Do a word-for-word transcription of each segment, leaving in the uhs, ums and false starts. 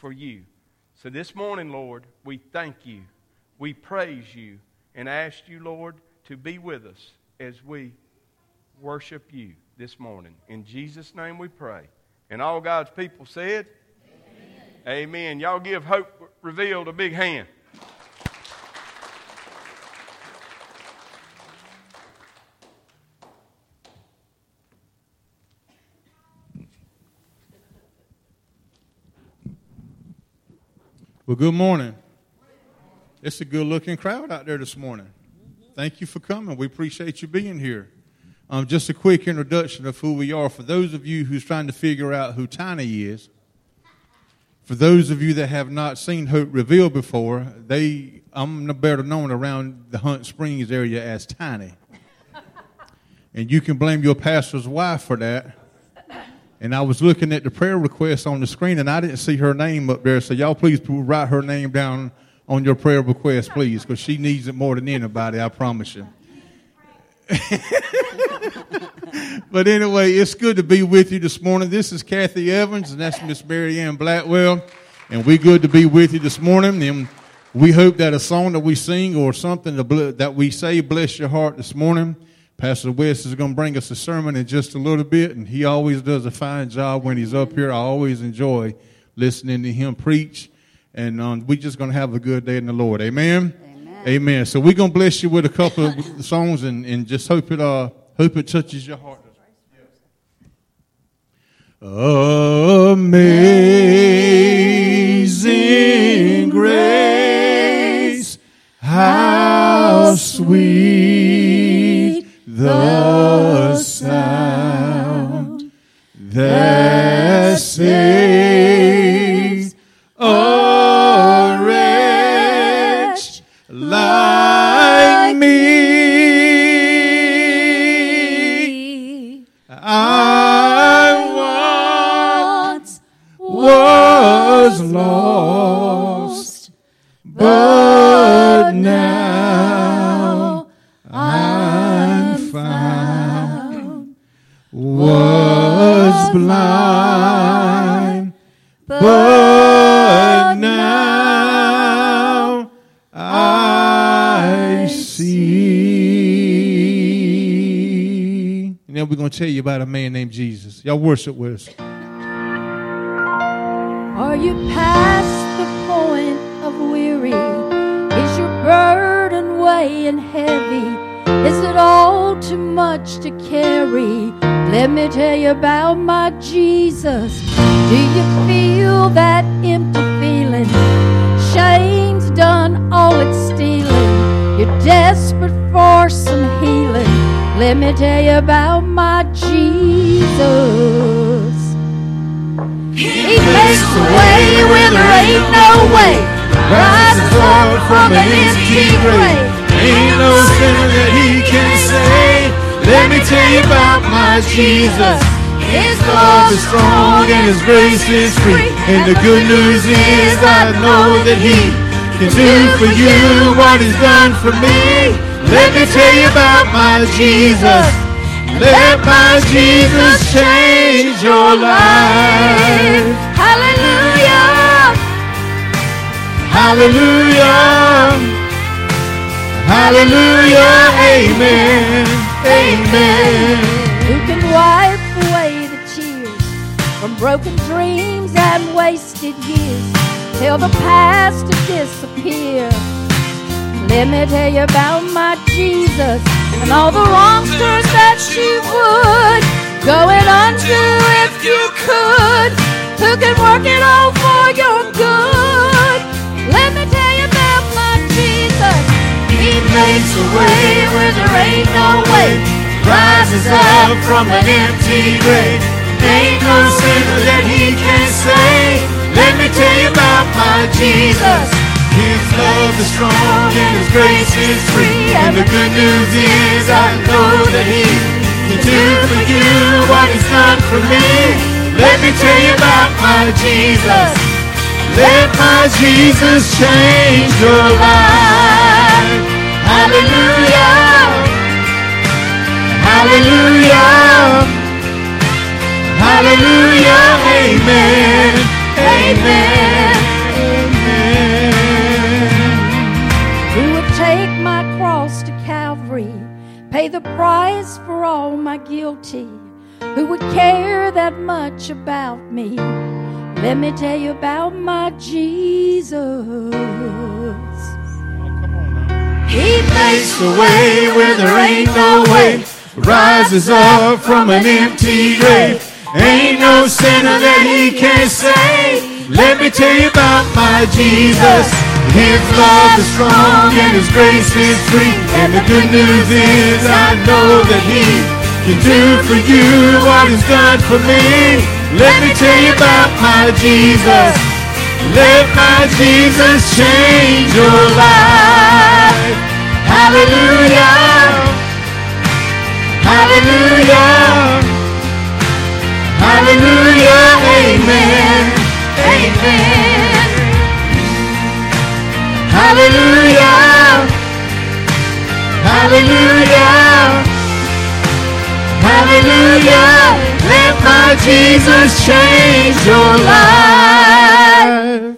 for you. So this morning, Lord, we thank you, we praise you, and ask you, Lord, to be with us as we worship you this morning. In Jesus' name we pray. And all God's people said, Amen. Amen. Y'all give Hope Revealed a big hand. Well, good morning. It's a good-looking crowd out there this morning. Thank you for coming. We appreciate you being here. Um, just a quick introduction of who we are. For those of you who's trying to figure out who Tiny is, for those of you that have not seen Hope Revealed before, they I'm better known around the Hunt Springs area as Tiny. And you can blame your pastor's wife for that. And I was looking at the prayer request on the screen, and I didn't see her name up there. So y'all please write her name down on your prayer request, please, because she needs it more than anybody, I promise you. But anyway, it's good to be with you this morning. This is Kathy Evans, and that's Miss Mary Ann Blackwell. And we're good to be with you this morning. And we hope that a song that we sing or something that we say bless your heart this morning. Pastor West is going to bring us a sermon in just a little bit, and he always does a fine job when he's up here. I always enjoy listening to him preach, and um, we're just going to have a good day in the Lord. Amen? Amen. Amen. So we're going to bless you with a couple of songs, and, and just hope it uh hope it touches your heart. Amazing grace, how sweet the sound that saves a wretch like me. I once was lost, but now I'm found. Was blind, but now I see. And then we're going to tell you about a man named Jesus. Y'all worship with us. Are you past the point of weary? Is your burden weighing heavy? Is it all too much to carry? Let me tell you about my Jesus. Do you feel that empty feeling? Shame's done all it's stealing. You're desperate for some healing. Let me tell you about my Jesus. He makes a way where there ain't no way. Rises up from an empty grave. Ain't no sinner that he can save. Let me tell you about my Jesus. His love is strong and his grace is free. And the good news is I know that he can do for you what he's done for me. Let me tell you about my Jesus. Let my Jesus change your life. Hallelujah. Hallelujah. Hallelujah. Amen. Amen. Who can wipe away the tears from broken dreams and wasted years? Tell the past to disappear. Let me tell you about my Jesus and all the wrongsters that you would go and undo if you could. Who can work it all for your good? Let me tell you about my Jesus. He makes a way where there ain't no way. Rises up from an empty grave. Ain't no sinner that he can save. Let me tell you about my Jesus. His love is strong and his grace is free. And the good news is I know that he can do for you what he's done for me. Let me tell you about my Jesus. Let my Jesus change your life. Hallelujah. Hallelujah. Hallelujah. Amen. Amen. the price for all my guilty. Who would care that much about me? Let me tell you about my Jesus. He makes a way where there ain't no way, rises up from an empty grave. Ain't no sinner that he can't save. Let me tell you about my Jesus. His love is strong and His grace is free. And the good news is I know that He can do for you what He's done for me. Let me tell you about my Jesus. Let my Jesus change your life. Hallelujah. Hallelujah. Hallelujah. Amen. Amen. Hallelujah. Hallelujah. Hallelujah. Let my Jesus change your life.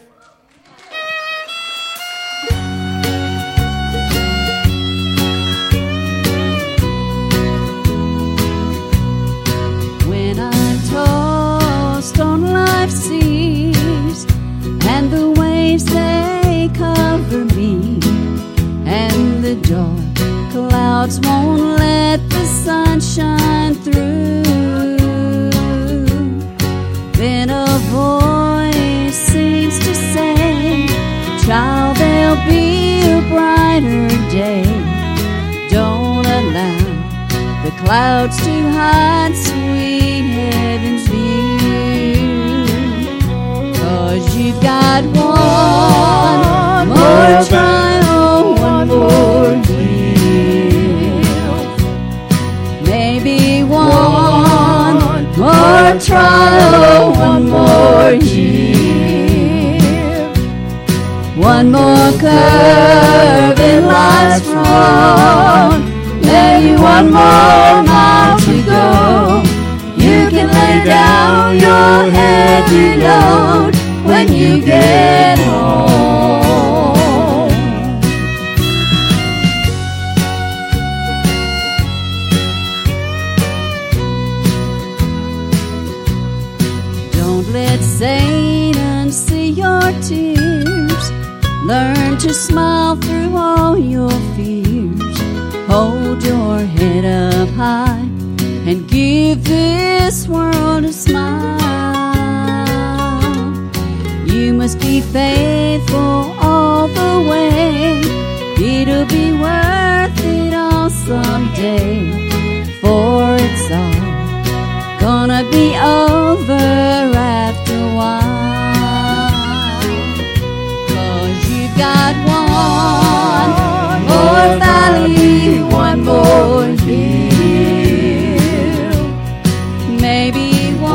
When I'm tossed on life's seas and the waves they cover me, and the dark clouds won't let the sun shine through, then a voice seems to say, child, there'll be a brighter day. Don't allow the clouds to hide sweet heaven's view, 'cause you've got one more trial, one more year, maybe one more trial, one more year, one more curve in life's road, maybe one more mile to go. You can lay down your heavy load when you get home. Don't let Satan see your tears. Learn to smile through all your fears. Hold your head up high and give this world a smile. You must be faithful all the way. It'll be worth it all someday, for it's all gonna be over after a while. 'Cause you've got one more valley, one more hill, maybe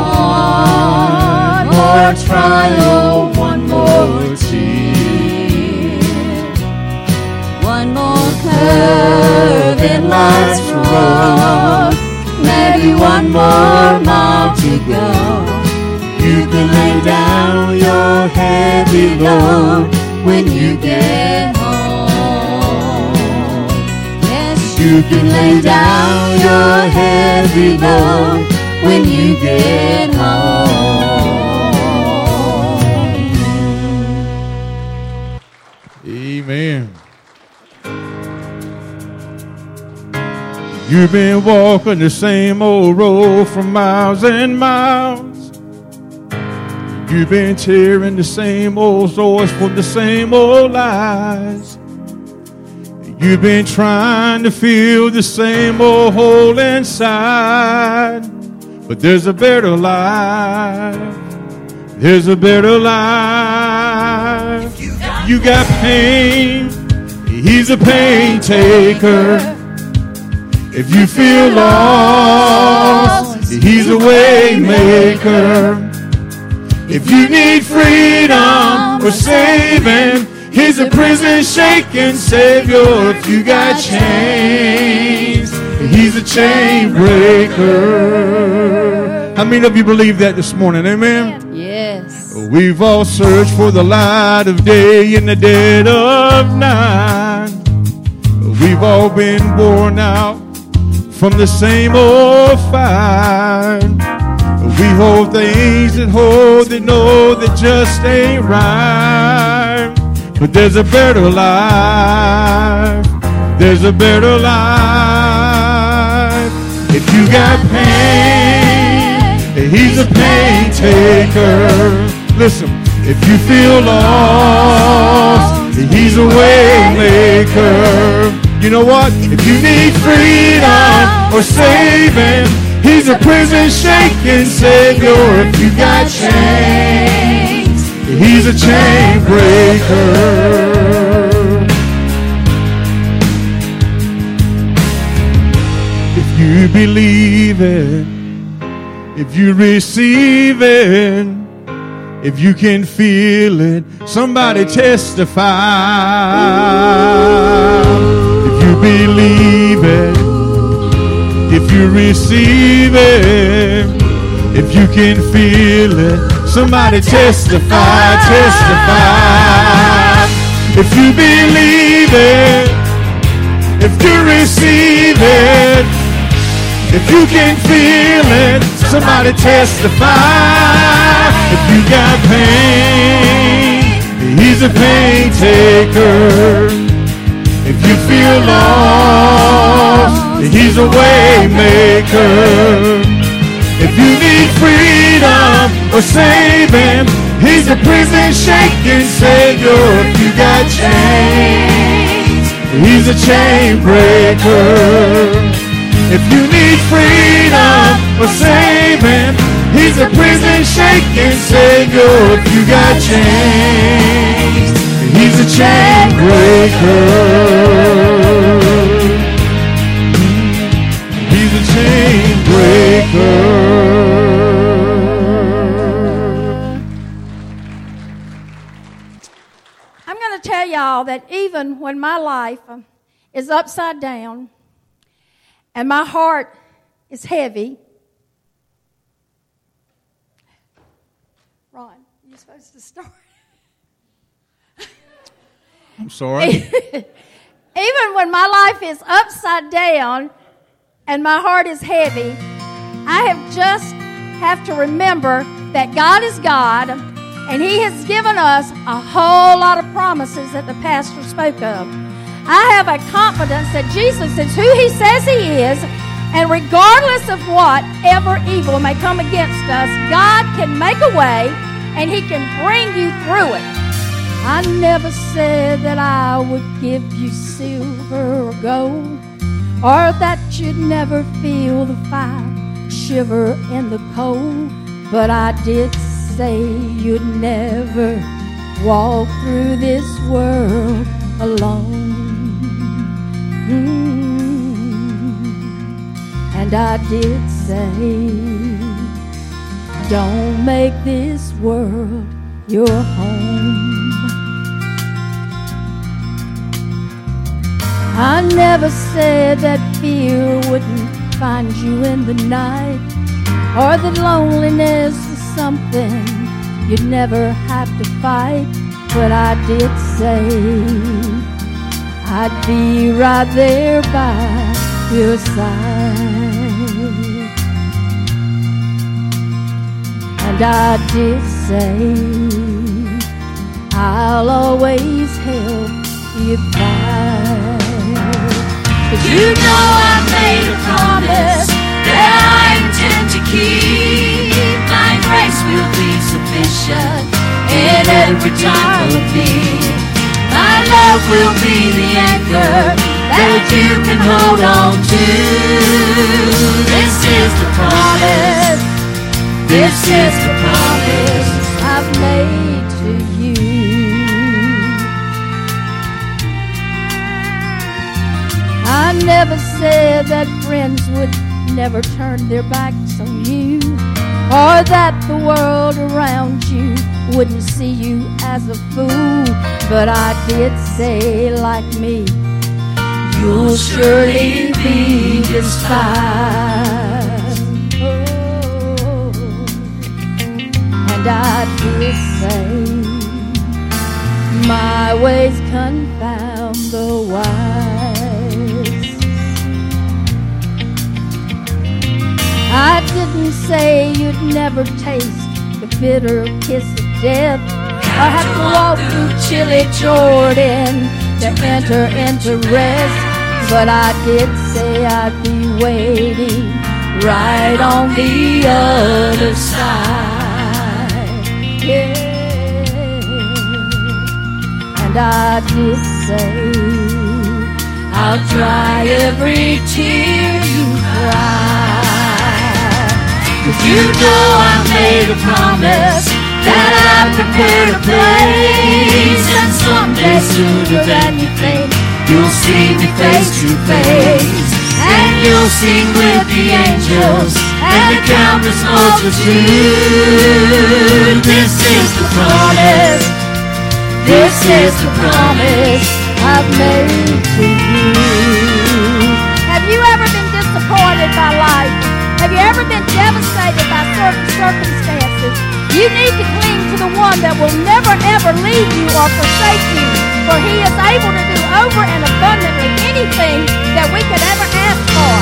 one more trial, one more tear, one more curve in life's road, maybe one more mile to go. You can lay down your heavy load when you get home. Yes, you can lay down your heavy load when you get home. Amen. You've been walking the same old road for miles and miles. You've been tearing the same old doors for the same old lies. You've been trying to fill the same old hole inside. But there's a better life. There's a better life. You got pain. He's a pain taker. If you feel lost, He's a way maker. If you need freedom or saving, He's a prison shaking Savior. If you got chains, He's a chain breaker. How many of you believe that this morning? Amen? Yes. We've all searched for the light of day in the dead of night. We've all been worn out from the same old fire. We hold things that hold that know that just ain't right. But there's a better life. There's a better life. If you got pain, he's a pain taker. Listen, if you feel lost, he's a way maker. You know what? If you need freedom or saving, he's a prison shaking savior. If you got chains, he's a chain breaker. If you believe it, if you receive it, if you can feel it, somebody testify. If you believe it, if you receive it, if you can feel it, somebody testify, testify. If you believe it, if you receive it, if you can feel it, somebody testify. If you got pain, he's a pain taker. If you feel lost, he's a way maker. If you need freedom or saving, he's a prison shaking savior. If you got chains, he's a chain breaker. If you need freedom or saving, he's a prison shaking savior. If you got chains, he's a chain breaker. He's a chain breaker. I'm going to tell y'all that even when my life is upside down and my heart is heavy. Ron, you're supposed to start. I'm sorry. Even when my life is upside down and my heart is heavy, I have just have to remember that God is God, and He has given us a whole lot of promises that the pastor spoke of. I have a confidence that Jesus is who He says He is, and regardless of whatever evil may come against us, God can make a way, and He can bring you through it. I never said that I would give you silver or gold, or that you'd never feel the fire shiver in the cold, but I did say you'd never walk through this world alone. Mm-hmm. And I did say, don't make this world your home. I never said that fear wouldn't find you in the night, or that loneliness was something you'd never have to fight, but I did say I'd be right there by your side. And I did say I'll always help you fight. But you know I made a promise that I intend to keep. My grace will be sufficient in every time of need. My love will be the anchor that you can hold on to. This is the promise. This is the promise I've made to you. I never said that friends would never turn their backs on you, or that the world around you wouldn't see you as a fool, but I did say, like me, you'll surely be despised. Oh, and I did say, my ways confound the wise. I didn't say you'd never taste the bitter kiss of death, or have to walk through chilly Jordan to enter into rest. But I did say I'd be waiting right on the other side. Yeah. And I did say I'll dry every tear you cry. 'Cause you know I made a promise that I'd prepare a place, and someday sooner than you think you'll see me face to face, and you'll sing with the angels and the countless multitude. This is the promise, this is the promise I've made to you. Have you ever been disappointed by life? Have you ever been devastated by certain circumstances? You need to cling to the one that will never ever leave you or forsake you, for he is able to do over and abundantly anything that we could ever ask for.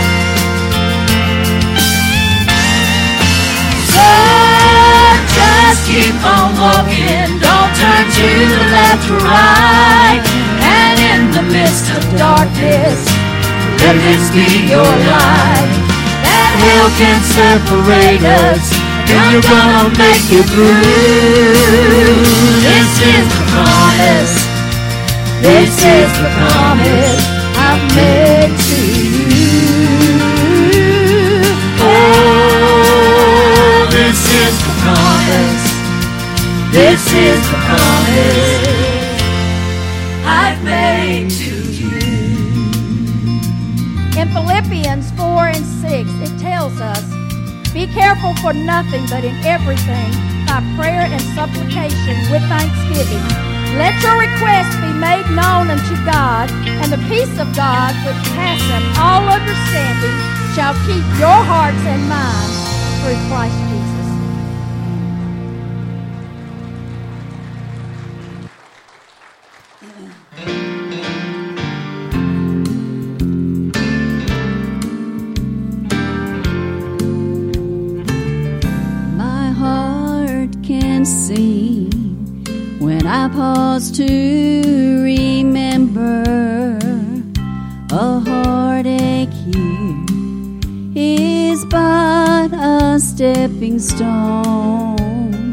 So just keep on walking, don't turn to the left or right, and in the midst of darkness, let this be your light. That hell can separate us, and you're gonna make it through. This is the promise, this is the promise I've made to you. Oh, this is the promise, this is the promise I've made to you. In Philippians four and six, it tells us, be careful for nothing, but in everything, by prayer and supplication with thanksgiving, let your requests be made known unto God, and the peace of God, which passeth all understanding, shall keep your hearts and minds through Christ Jesus. Sing when I pause to remember a heartache here is but a stepping stone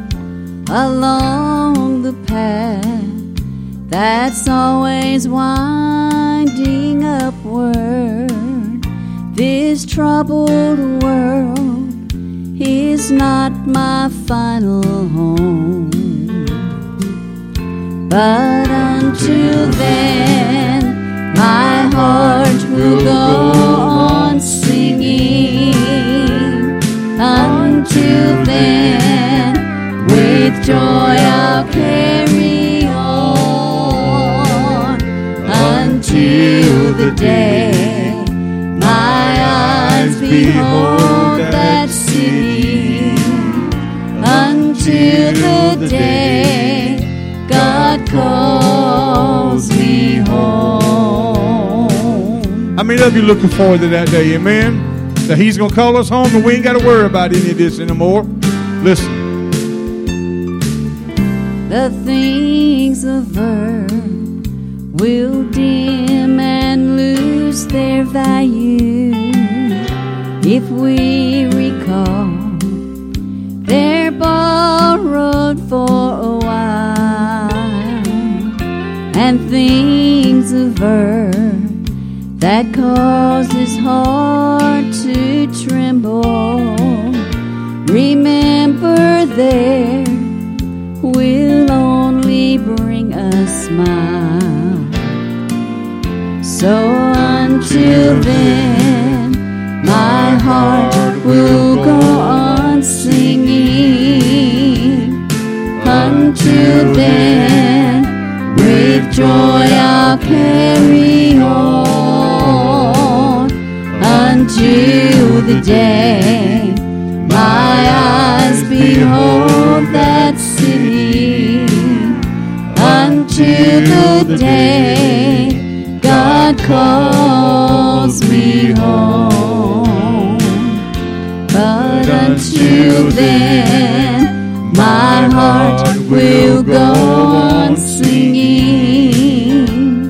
along the path that's always winding upward. This troubled world is not my final home, but until then my heart will go on singing. Until then with joy I'll carry on, until the day my eyes behold that city, until the day God calls me home. How many of you looking forward to that day? Amen? That he's going to call us home and we ain't got to worry about any of this anymore. Listen. The things of earth will dim and lose their value if we recall they're borrowed for a while, and things of earth that cause his heart to tremble, remember there will only bring a smile. So until then my heart will go on singing. Until then with joy I'll carry on, until the day my eyes behold that city, until the day God calls me home. then my heart will go on singing.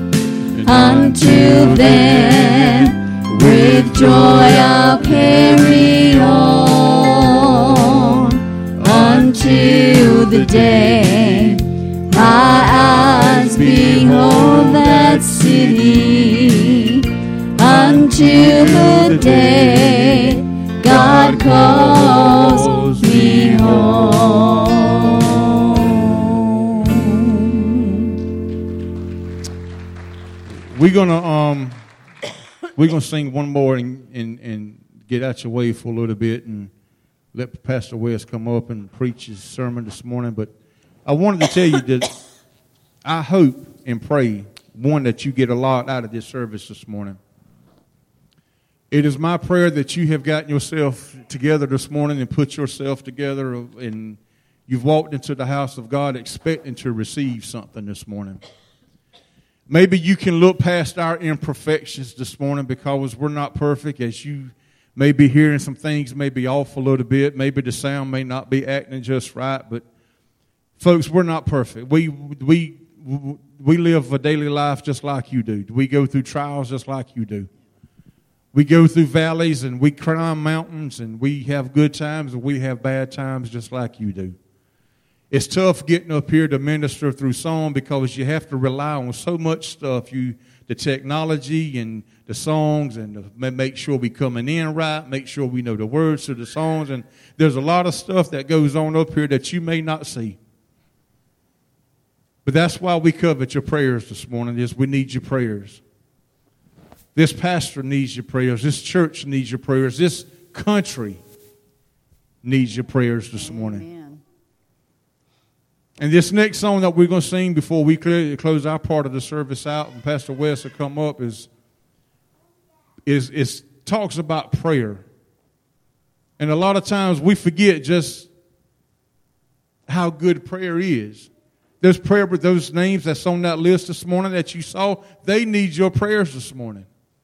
Until then, with joy I'll carry on, until the day my eyes behold that city, until the day God calls me home. We're gonna um, we're gonna sing one more and, and and get out your way for a little bit and let Pastor West come up and preach his sermon this morning. But I wanted to tell you that I hope and pray, one, that you get a lot out of this service this morning. It is my prayer that you have gotten yourself together this morning and put yourself together, and you've walked into the house of God expecting to receive something this morning. Maybe you can look past our imperfections this morning because we're not perfect, as you may be hearing some things may be off a little bit. Maybe the sound may not be acting just right, but folks, we're not perfect. We we we live a daily life just like you do. We go through trials just like you do. We go through valleys and we climb mountains and we have good times and we have bad times just like you do. It's tough getting up here to minister through song because you have to rely on so much stuff. You, the technology and the songs, and the, make sure we coming in right, make sure we know the words to the songs. And there's a lot of stuff that goes on up here that you may not see. But that's why we covet your prayers this morning, is we need your prayers. This pastor needs your prayers. This church needs your prayers. This country needs your prayers this morning. Amen. And this next song that we're going to sing before we close our part of the service out, and Pastor West will come up, is, is, is talks about prayer. And a lot of times we forget just how good prayer is. There's prayer, but those names that's on that list this morning that you saw, they need your prayers this morning.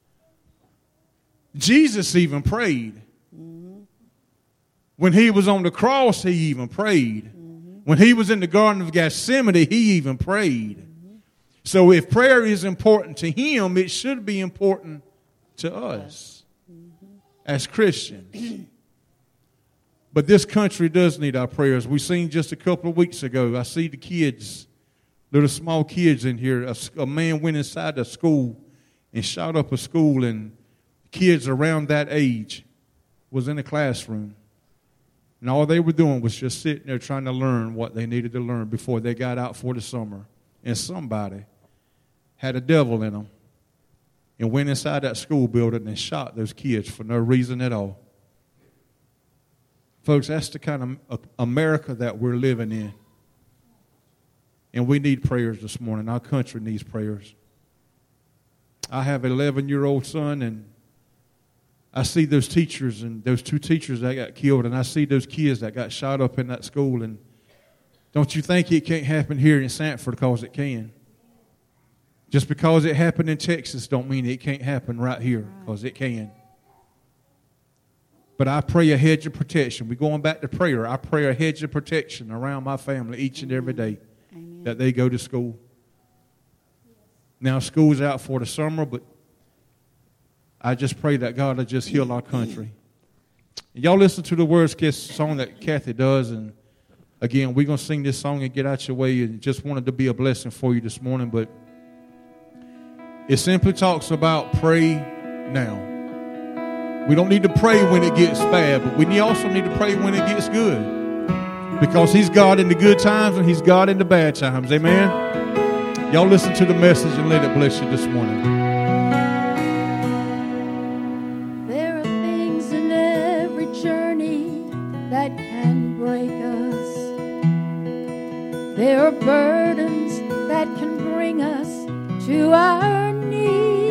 Jesus even prayed. Mm-hmm. When he was on the cross, he even prayed. Mm-hmm. When he was in the Garden of Gethsemane, he even prayed. Mm-hmm. So if prayer is important to him, it should be important to us mm-hmm. as Christians. But this country does need our prayers. We seen just a couple of weeks ago, I see the kids, little small kids in here. A, a man went inside the school and shot up a school, and kids around that age was in the classroom. And all they were doing was just sitting there trying to learn what they needed to learn before they got out for the summer. And somebody had a devil in them and went inside that school building and shot those kids for no reason at all. Folks, that's the kind of America that we're living in. And we need prayers this morning. Our country needs prayers. I have an eleven-year-old son, and I see those teachers and those two teachers that got killed, and I see those kids that got shot up in that school. And don't you think it can't happen here in Sanford? Because it can. Just because it happened in Texas don't mean it can't happen right here, because it can. But I pray a hedge of protection. We're going back to prayer. I pray a hedge of protection around my family each and every day. Amen. That they go to school. Now, school's out for the summer, but I just pray that God will just heal our country. And y'all listen to the words song that Kathy does. And again, we're going to sing this song and get out your way. And just wanted to be a blessing for you this morning. But it simply talks about pray now. We don't need to pray when it gets bad, but we also need to pray when it gets good. Because he's God in the good times and he's God in the bad times. Amen? Y'all listen to the message and let it bless you this morning. There are things in every journey that can break us. There are burdens that can bring us to our knees.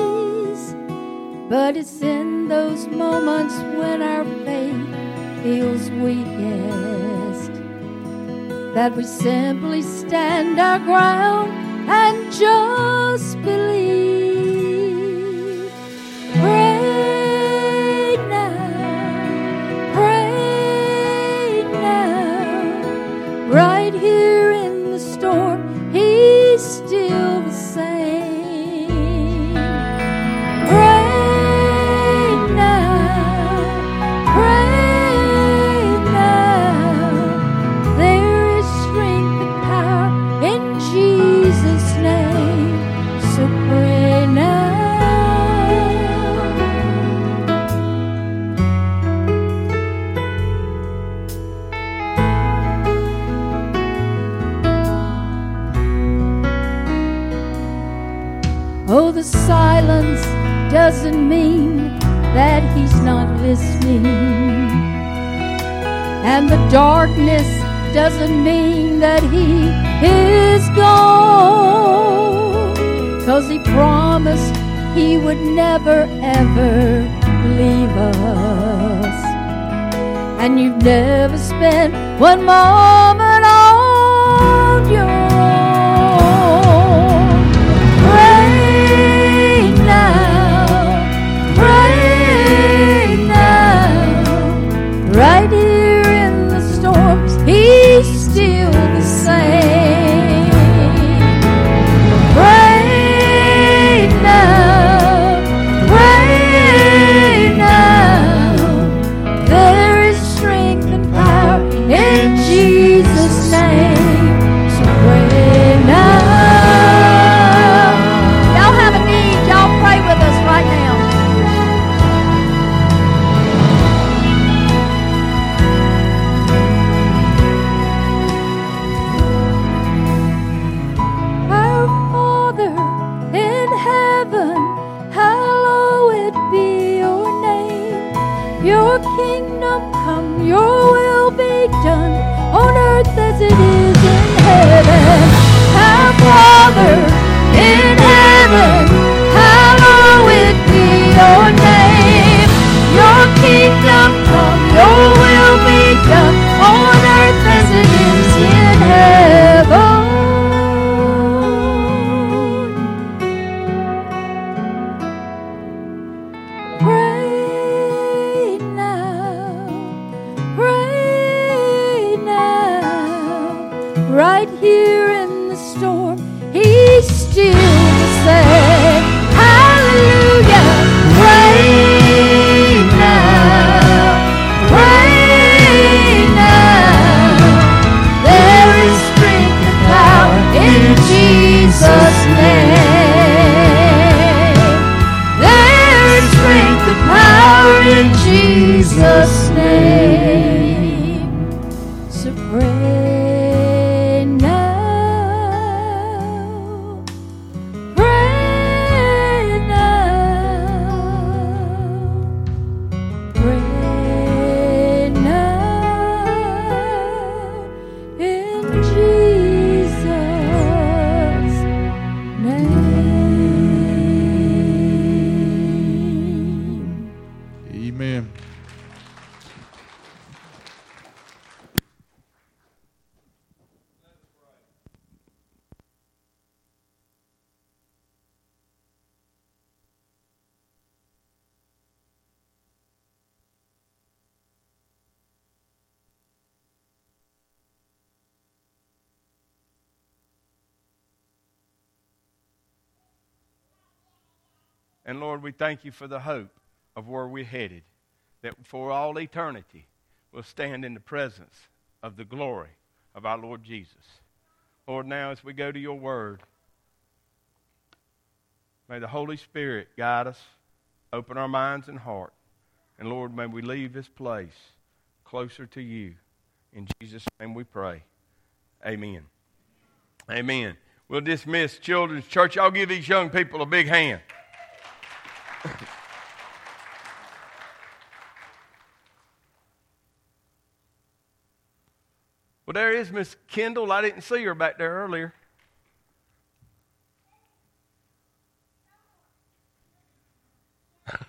But it's in those moments when our faith feels weakest that we simply stand our ground and just believe. Pray now, pray the silence doesn't mean that he's not listening. And the darkness doesn't mean that he is gone. 'Cause he promised he would never ever leave us. And you've never spent one moment on your own. Pray now, pray now, right here in the storms, he's still the same. Pray now, pray now, there is strength and power in Jesus' name. So pray now. Y'all have a need, y'all pray with us right now. Our Father in heaven, hallowed be your name. Your kingdom come, your will be done on earth as it is in heaven. Our Father in heaven, hallowed be your name. Your kingdom come, your will be done on earth as it is in heaven. Pray now, pray now, right here in the storm, he's still the same. Hallelujah. Pray now, pray now, there is strength and power in Jesus' name. There is strength and power in Jesus' name. So pray now, pray now, pray now in Jesus' name. Amen. And Lord, we thank you for the hope of where we're headed, that for all eternity we'll stand in the presence of the glory of our Lord Jesus. Lord, now as we go to your word, may the Holy Spirit guide us, open our minds and heart, and Lord, may we leave this place closer to you. In Jesus' name we pray. Amen. Amen. We'll dismiss Children's Church. Y'all give these young people a big hand. Well, there is Miss Kendall. I didn't see her back there earlier. If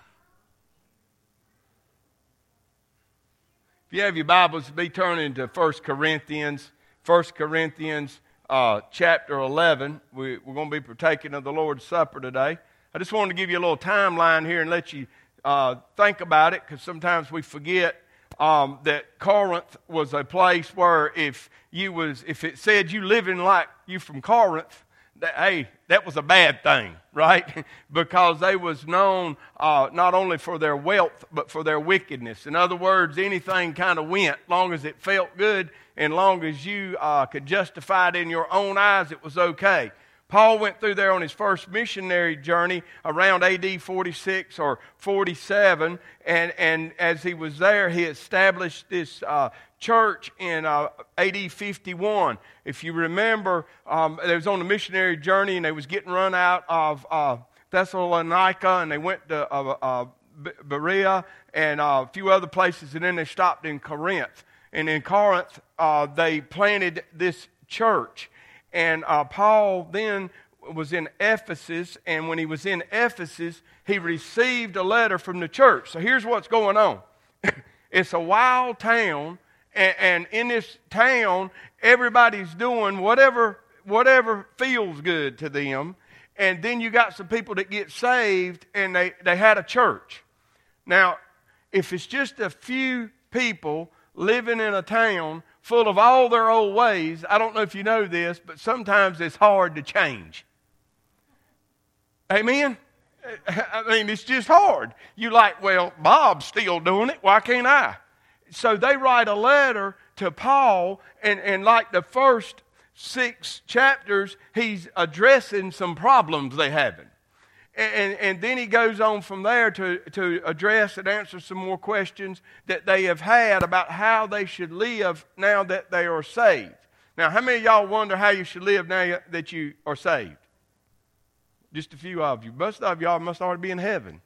you have your Bibles, be turning to First Corinthians. First Corinthians uh, chapter eleven. We, we're going to be partaking of the Lord's Supper today. I just wanted to give you a little timeline here and let you uh, think about it, because sometimes we forget um, that Corinth was a place where if you was if it said you living like you from Corinth, that, hey, that was a bad thing, right? Because they was known uh, not only for their wealth but for their wickedness. In other words, anything kind of went, long as it felt good and long as you uh, could justify it in your own eyes, it was okay. Paul went through there on his first missionary journey around A D forty-six or forty-seven, and, and as he was there, he established this uh, church in uh, A D fifty-one. If you remember, um, they was on a missionary journey, and they was getting run out of uh, Thessalonica, and they went to uh, uh, Berea and uh, a few other places, and then they stopped in Corinth. And in Corinth, uh, they planted this church. And uh, Paul then was in Ephesus, and when he was in Ephesus, he received a letter from the church. So here's what's going on. It's a wild town, and, and in this town, everybody's doing whatever whatever feels good to them. And then you got some people that get saved, and they, they had a church. Now, if it's just a few people living in a town full of all their old ways, I don't know if you know this, but sometimes it's hard to change. Amen? I mean, it's just hard. You're like, well, Bob's still doing it. Why can't I? So they write a letter to Paul, and, and like the first six chapters, he's addressing some problems they're having. And, and then he goes on from there to, to address and answer some more questions that they have had about how they should live now that they are saved. Now, how many of y'all wonder how you should live now that you are saved? Just a few of you. Most of y'all must already be in heaven.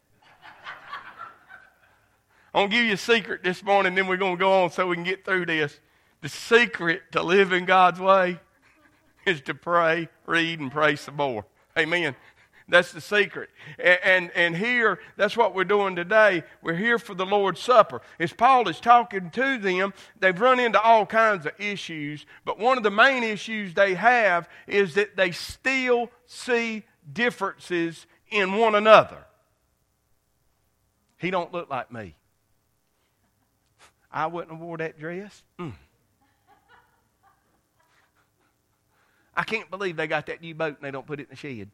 I'm going to give you a secret this morning, then we're going to go on so we can get through this. The secret to living God's way is to pray, read, and pray some more. Amen. That's the secret. And, and, and here, that's what we're doing today. We're here for the Lord's Supper. As Paul is talking to them, they've run into all kinds of issues. But one of the main issues they have is that they still see differences in one another. He don't look like me. I wouldn't have wore that dress. Mm. I can't believe they got that new boat and they don't put it in the shed.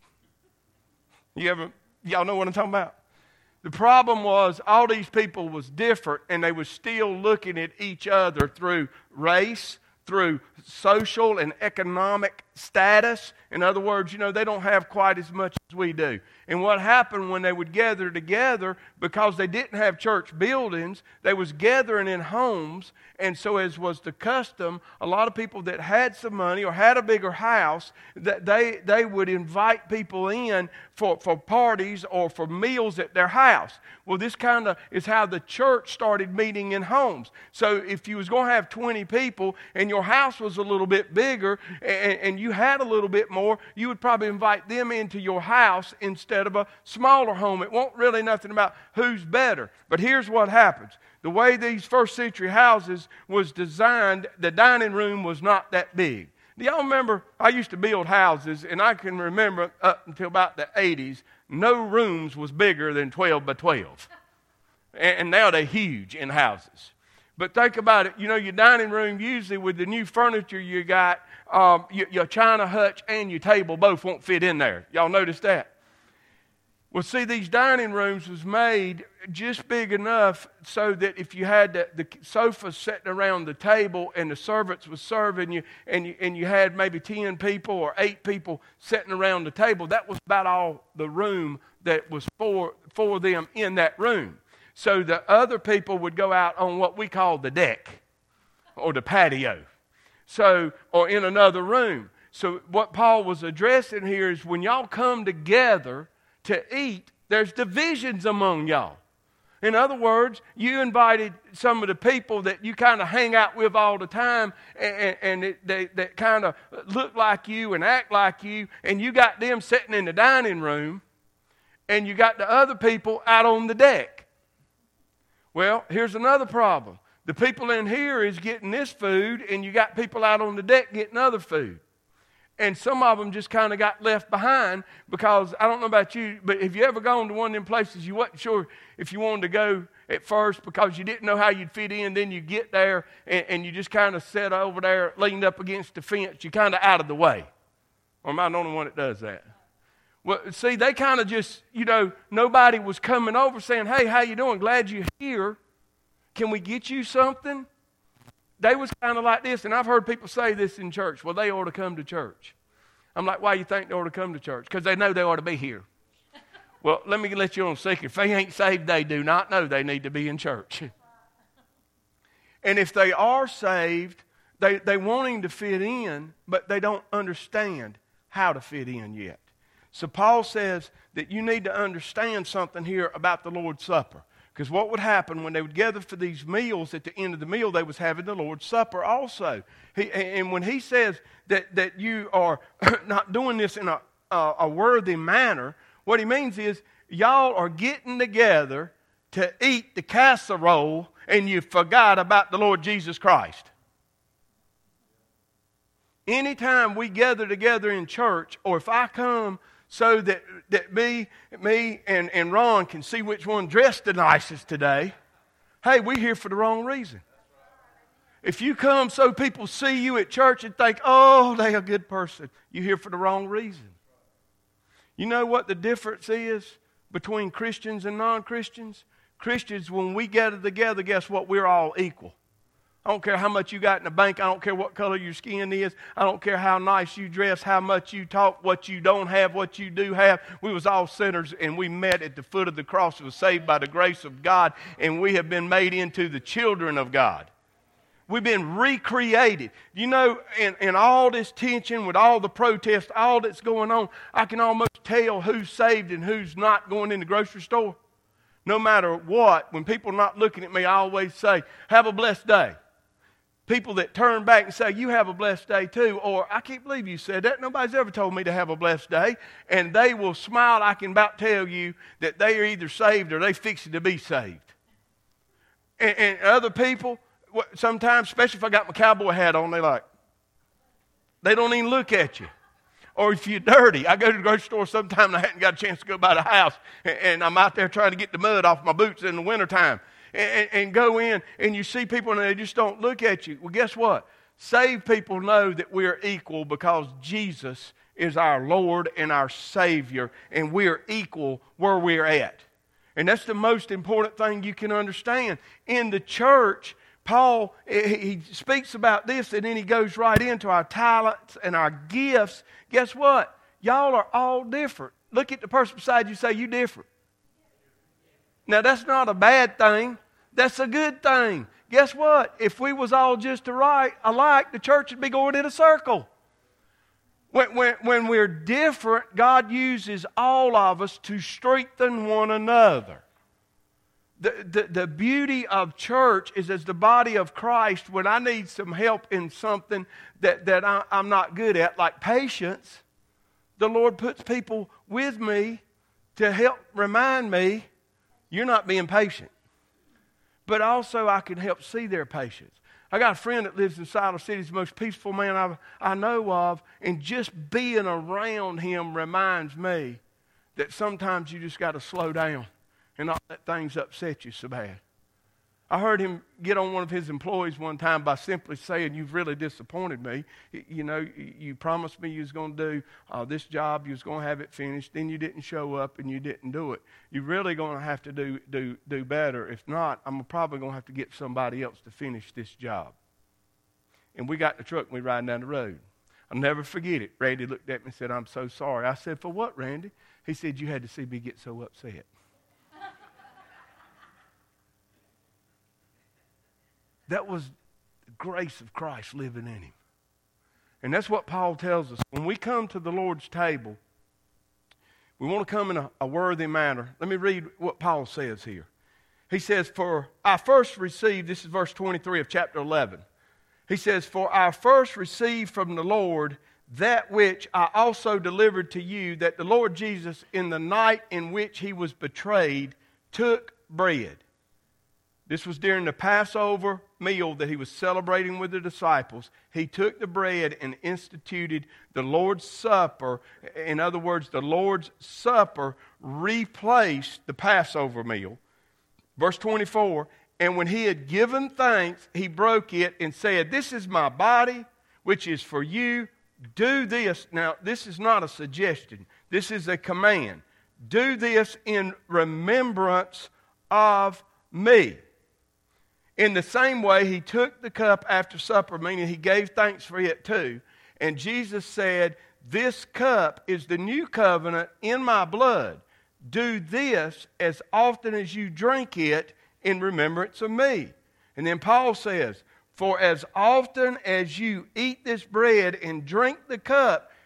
You ever, y'all know what I'm talking about? The problem was all these people was different, and they was still looking at each other through race, through social and economic status. In other words, you know, they don't have quite as much as we do. And what happened when they would gather together, because they didn't have church buildings, they was gathering in homes. And so, as was the custom, a lot of people that had some money or had a bigger house, that they, they would invite people in for, for parties or for meals at their house. Well, this kind of is how the church started meeting in homes. So if you was going to have twenty people and your house was a little bit bigger and, and you had a little bit more, you would probably invite them into your house instead of a smaller home. It won't really nothing about who's better. But here's what happens. The way these first century houses was designed, the dining room was not that big. Do y'all remember, I used to build houses, and I can remember up until about the eighties, no rooms was bigger than twelve by twelve. And now they're huge in houses. But think about it, you know, your dining room, usually with the new furniture you got, um, your, your china hutch and your table both won't fit in there. Y'all notice that? Well, see, these dining rooms was made just big enough so that if you had the, the sofas sitting around the table and the servants was serving you and, you and you had maybe ten people or eight people sitting around the table, that was about all the room that was for, for them in that room. So the other people would go out on what we call the deck or the patio, so or in another room. So what Paul was addressing here is when y'all come together to eat, there's divisions among y'all. In other words, you invited some of the people that you kind of hang out with all the time, and, and it, they that kind of look like you and act like you, and you got them sitting in the dining room, and you got the other people out on the deck. Well, here's another problem. The people in here is getting this food, and you got people out on the deck getting other food. And some of them just kind of got left behind because, I don't know about you, but have you ever gone to one of them places you wasn't sure if you wanted to go at first because you didn't know how you'd fit in, then you get there and, and you just kind of sat over there, leaned up against the fence, you're kind of out of the way. Or am I the only one that does that? Well, see, they kind of just, you know, nobody was coming over saying, hey, how you doing? Glad you're here. Can we get you something? They was kind of like this, and I've heard people say this in church. Well, they ought to come to church. I'm like, why do you think they ought to come to church? Because they know they ought to be here. Well, let me let you on a secret. If they ain't saved, they do not know they need to be in church. And if they are saved, they, they wanting to fit in, but they don't understand how to fit in yet. So Paul says that you need to understand something here about the Lord's Supper. Because what would happen when they would gather for these meals, at the end of the meal, they was having the Lord's Supper also. He, and when he says that, that you are not doing this in a, a, a worthy manner, what he means is y'all are getting together to eat the casserole and you forgot about the Lord Jesus Christ. Anytime we gather together in church, or if I come so that, that me, me and, and Ron can see which one dressed the nicest today, hey, we're here for the wrong reason. If you come so people see you at church and think, oh, they're a good person, you're here for the wrong reason. You know what the difference is between Christians and non-Christians? Christians, when we gather together, guess what? We're all equal. I don't care how much you got in the bank. I don't care what color your skin is. I don't care how nice you dress, how much you talk, what you don't have, what you do have. We was all sinners, and we met at the foot of the cross and was saved by the grace of God, and we have been made into the children of God. We've been recreated. You know, in, in all this tension, with all the protests, all that's going on, I can almost tell who's saved and who's not going in the grocery store. No matter what, when people are not looking at me, I always say, have a blessed day. People that turn back and say, you have a blessed day too, or I can't believe you said that. Nobody's ever told me to have a blessed day. And they will smile. I can about tell you that they are either saved or they fixing to be saved. And, and other people, sometimes, especially if I got my cowboy hat on, they like, they don't even look at you. Or if you're dirty, I go to the grocery store sometime and I hadn't got a chance to go by the house, and, and I'm out there trying to get the mud off my boots in the wintertime. And, and go in and you see people and they just don't look at you. Well, guess what? Saved people know that we're equal because Jesus is our Lord and our Savior, and we're equal where we're at. And that's the most important thing you can understand. In the church, Paul, he speaks about this, and then he goes right into our talents and our gifts. Guess what? Y'all are all different. Look at the person beside you and say, you different. Now, that's not a bad thing. That's a good thing. Guess what? If we was all just alike, the church would be going in a circle. When, when, when we're different, God uses all of us to strengthen one another. The, the, the beauty of church is, as the body of Christ, when I need some help in something that, that I, I'm not good at, like patience, the Lord puts people with me to help remind me, you're not being patient. But also I can help see their patience. I got a friend that lives in Siler City. He's the most peaceful man I've, I know of. And just being around him reminds me that sometimes you just got to slow down and not let things upset you so bad. I heard him get on one of his employees one time by simply saying, you've really disappointed me. You know, you promised me you was going to do uh, this job, you was going to have it finished, then you didn't show up and you didn't do it. You're really going to have to do, do, do better. If not, I'm probably going to have to get somebody else to finish this job. And we got in the truck and we riding down the road. I'll never forget it. Randy looked at me and said, I'm so sorry. I said, for what, Randy? He said, you had to see me get so upset. That was the grace of Christ living in him. And that's what Paul tells us. When we come to the Lord's table, we want to come in a, a worthy manner. Let me read what Paul says here. He says, for I first received, this is verse twenty-three of chapter eleven. He says, for I first received from the Lord that which I also delivered to you, that the Lord Jesus, in the night in which he was betrayed, took bread. This was during the Passover meal that he was celebrating with the disciples. He took the bread and instituted the Lord's Supper. In other words, the Lord's Supper replaced the Passover meal. Verse twenty-four, and when he had given thanks, he broke it and said, this is my body, which is for you. Do this. Now, this is not a suggestion. This is a command. Do this in remembrance of me. In the same way, he took the cup after supper, meaning he gave thanks for it too. And Jesus said, this cup is the new covenant in my blood. Do this as often as you drink it in remembrance of me. And then Paul says, for as often as you eat this bread and drink the cup,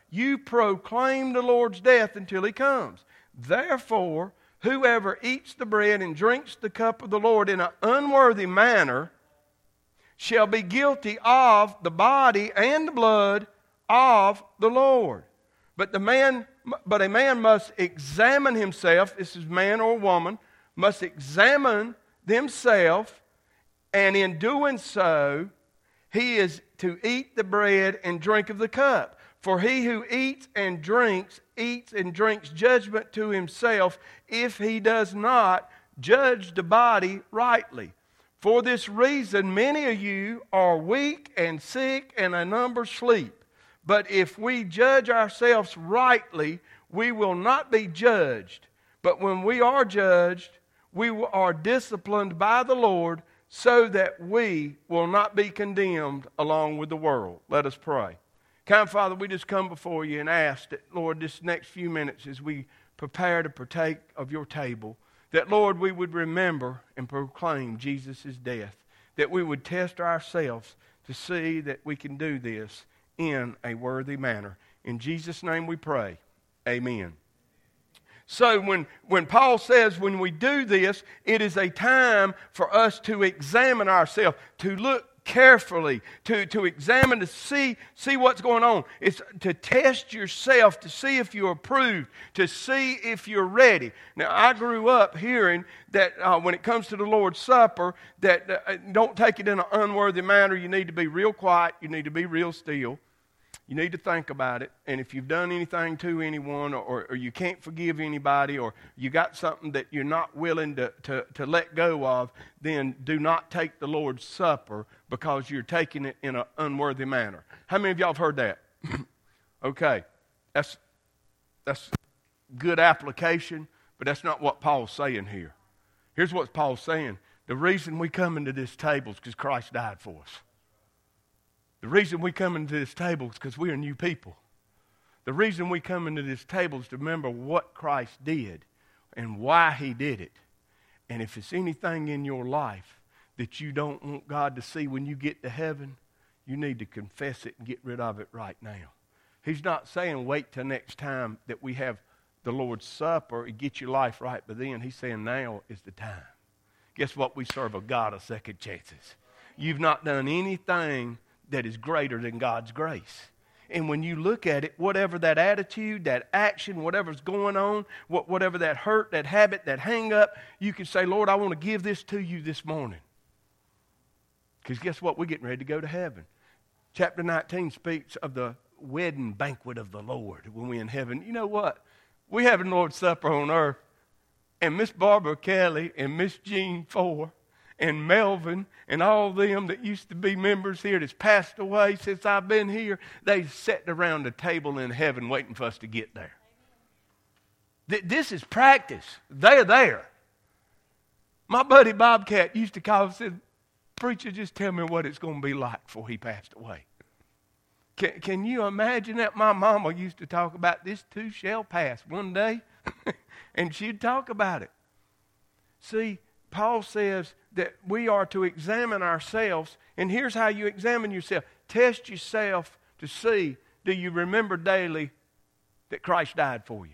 you proclaim the Lord's death until He comes. Therefore, whoever eats the bread and drinks the cup of the Lord in an unworthy manner shall be guilty of the body and the blood of the Lord. But the man, but a man must examine himself, this is man or woman, must examine themselves, and in doing so, he is to eat the bread and drink of the cup. For he who eats and drinks, eats and drinks judgment to himself, if he does not judge the body rightly. For this reason, many of you are weak and sick, and a number sleep. But if we judge ourselves rightly, we will not be judged. But when we are judged, we are disciplined by the Lord, so that we will not be condemned along with the world. Let us pray. Kind Father, we just come before you and ask that, Lord, this next few minutes as we prepare to partake of your table, that, Lord, we would remember and proclaim Jesus' death, that we would test ourselves to see that we can do this in a worthy manner. In Jesus' name we pray. Amen. So when, when Paul says when we do this, it is a time for us to examine ourselves, to look carefully, to, to examine, to see, see what's going on. It's to test yourself, to see if you're approved, to see if you're ready. Now, I grew up hearing that uh, when it comes to the Lord's Supper, that uh, don't take it in an unworthy manner. You need to be real quiet. You need to be real still. You need to think about it. And if you've done anything to anyone, or, or you can't forgive anybody, or you got something that you're not willing to, to, to let go of, then do not take the Lord's Supper because you're taking it in an unworthy manner. How many of y'all have heard that? Okay. That's, that's good application, but that's not what Paul's saying here. Here's what Paul's saying. The reason we come into this table is because Christ died for us. The reason we come into this table is because we are new people. The reason we come into this table is to remember what Christ did and why He did it. And if it's anything in your life that you don't want God to see when you get to heaven, you need to confess it and get rid of it right now. He's not saying wait till next time that we have the Lord's Supper and get your life right, but then He's saying now is the time. Guess what? We serve a God of second chances. You've not done anything that is greater than God's grace. And when you look at it, whatever that attitude, that action, whatever's going on, whatever that hurt, that habit, that hang up, you can say, Lord, I want to give this to you this morning. Because guess what? We're getting ready to go to heaven. Chapter nineteen speaks of the wedding banquet of the Lord when we're in heaven. You know what? We're having Lord's Supper on earth. And Miss Barbara Kelly and Miss Jean Ford and Melvin and all them that used to be members here that's passed away since I've been here, they sat around the table in heaven waiting for us to get there. Th- this is practice. They're there. My buddy Bobcat used to call and said, preacher, just tell me what it's going to be like before he passed away. Can, can you imagine that? My mama used to talk about this too shall pass one day, and she'd talk about it. See, Paul says that we are to examine ourselves, and here's how you examine yourself. Test yourself to see, do you remember daily that Christ died for you?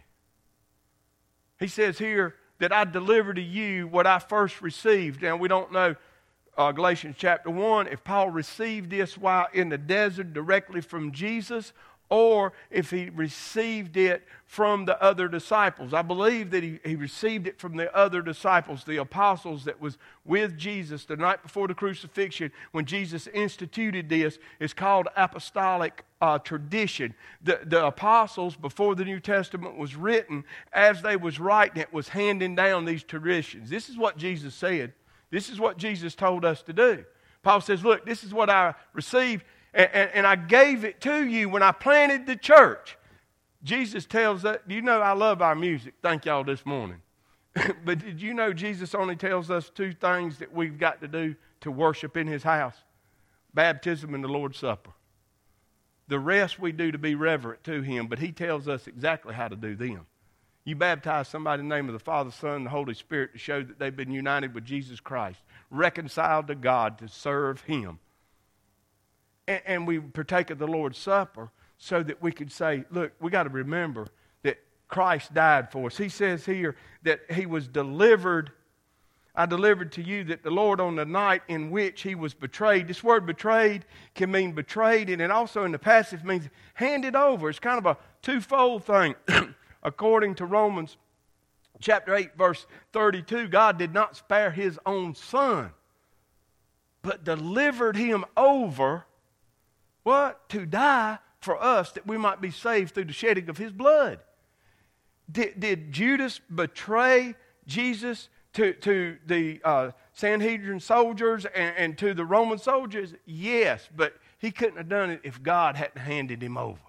He says here that I deliver to you what I first received. Now, we don't know, uh, Galatians chapter one, if Paul received this while in the desert directly from Jesus, or if he received it from the other disciples. I believe that he, he received it from the other disciples, the apostles that was with Jesus the night before the crucifixion when Jesus instituted this. It's called apostolic uh, tradition. The, the apostles, before the New Testament was written, as they was writing it, was handing down these traditions. This is what Jesus said. This is what Jesus told us to do. Paul says, look, this is what I received, And, and, and I gave it to you when I planted the church. Jesus tells us, you know I love our music. Thank y'all this morning. But did you know Jesus only tells us two things that we've got to do to worship in His house? Baptism and the Lord's Supper. The rest we do to be reverent to Him, but He tells us exactly how to do them. You baptize somebody in the name of the Father, Son, and the Holy Spirit to show that they've been united with Jesus Christ, reconciled to God to serve Him. And we partake of the Lord's Supper so that we could say, look, we got to remember that Christ died for us. He says here that he was delivered. I delivered to you that the Lord on the night in which he was betrayed. This word betrayed can mean betrayed, and it also in the passive means handed over. It's kind of a twofold thing. According to Romans chapter eight, verse thirty-two, God did not spare his own son, but delivered him over, what? To die for us, that we might be saved through the shedding of his blood. Did, did Judas betray Jesus to, to the uh, Sanhedrin soldiers and, and to the Roman soldiers? Yes, but he couldn't have done it if God hadn't handed him over.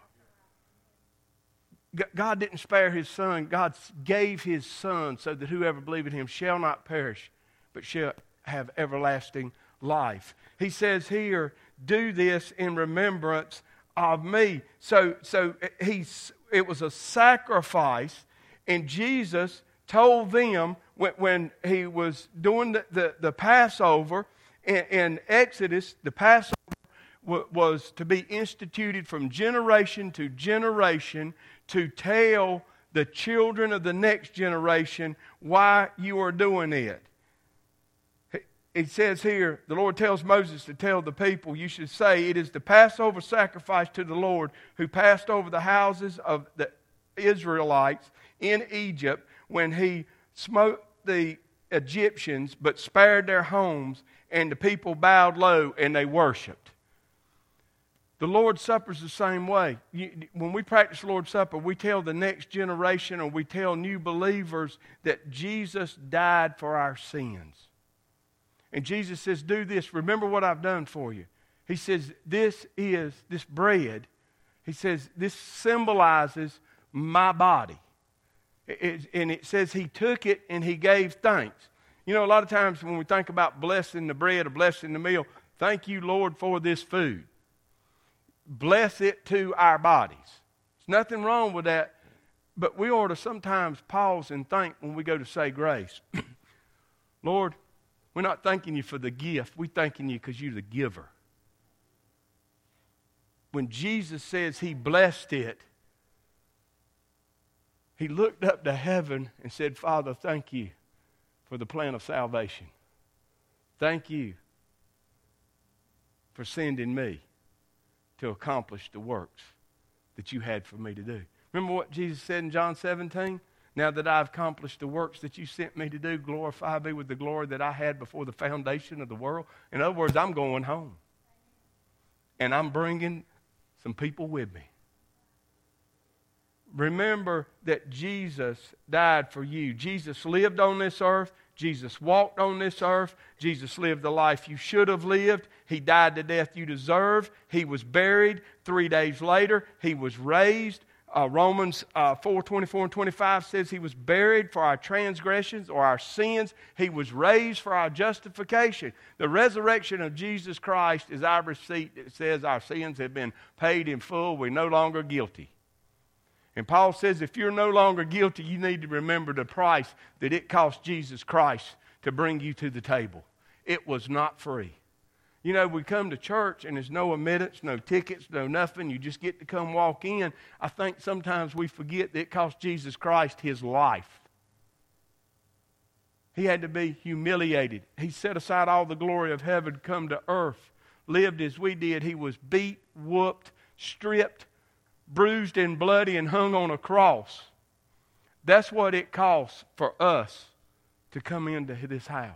God didn't spare his son. God gave his son so that whoever believes in him shall not perish, but shall have everlasting life. He says here, do this in remembrance of me. So, so he's, it was a sacrifice, and Jesus told them when, when he was doing the, the, the Passover in, in Exodus, the Passover w- was to be instituted from generation to generation to tell the children of the next generation why you are doing it. It says here, the Lord tells Moses to tell the people, you should say, it is the Passover sacrifice to the Lord who passed over the houses of the Israelites in Egypt when he smote the Egyptians but spared their homes, and the people bowed low and they worshiped. The Lord's Supper is the same way. You, when we practice the Lord's Supper, we tell the next generation, or we tell new believers, that Jesus died for our sins. And Jesus says, do this. Remember what I've done for you. He says, this is, this bread, he says, this symbolizes my body. It, and it says he took it and he gave thanks. You know, a lot of times when we think about blessing the bread or blessing the meal, thank you, Lord, for this food. Bless it to our bodies. There's nothing wrong with that, but we ought to sometimes pause and think when we go to say grace. Lord, we're not thanking you for the gift. We're thanking you because you're the giver. When Jesus says he blessed it, he looked up to heaven and said, Father, thank you for the plan of salvation. Thank you for sending me to accomplish the works that you had for me to do. Remember what Jesus said in John seventeen? Now that I've accomplished the works that you sent me to do, glorify me with the glory that I had before the foundation of the world. In other words, I'm going home. And I'm bringing some people with me. Remember that Jesus died for you. Jesus lived on this earth. Jesus walked on this earth. Jesus lived the life you should have lived. He died the death you deserve. He was buried. Three days later, he was raised. Uh, Romans uh, four, twenty-four and twenty-five says he was buried for our transgressions or our sins. He was raised for our justification. The resurrection of Jesus Christ is our receipt that says our sins have been paid in full. We're no longer guilty. And Paul says if you're no longer guilty, you need to remember the price that it cost Jesus Christ to bring you to the table. It was not free. You know, we come to church and there's no admittance, no tickets, no nothing. You just get to come walk in. I think sometimes we forget that it cost Jesus Christ his life. He had to be humiliated. He set aside all the glory of heaven, come to earth, lived as we did. He was beat, whooped, stripped, bruised and bloody, and hung on a cross. That's what it costs for us to come into this house.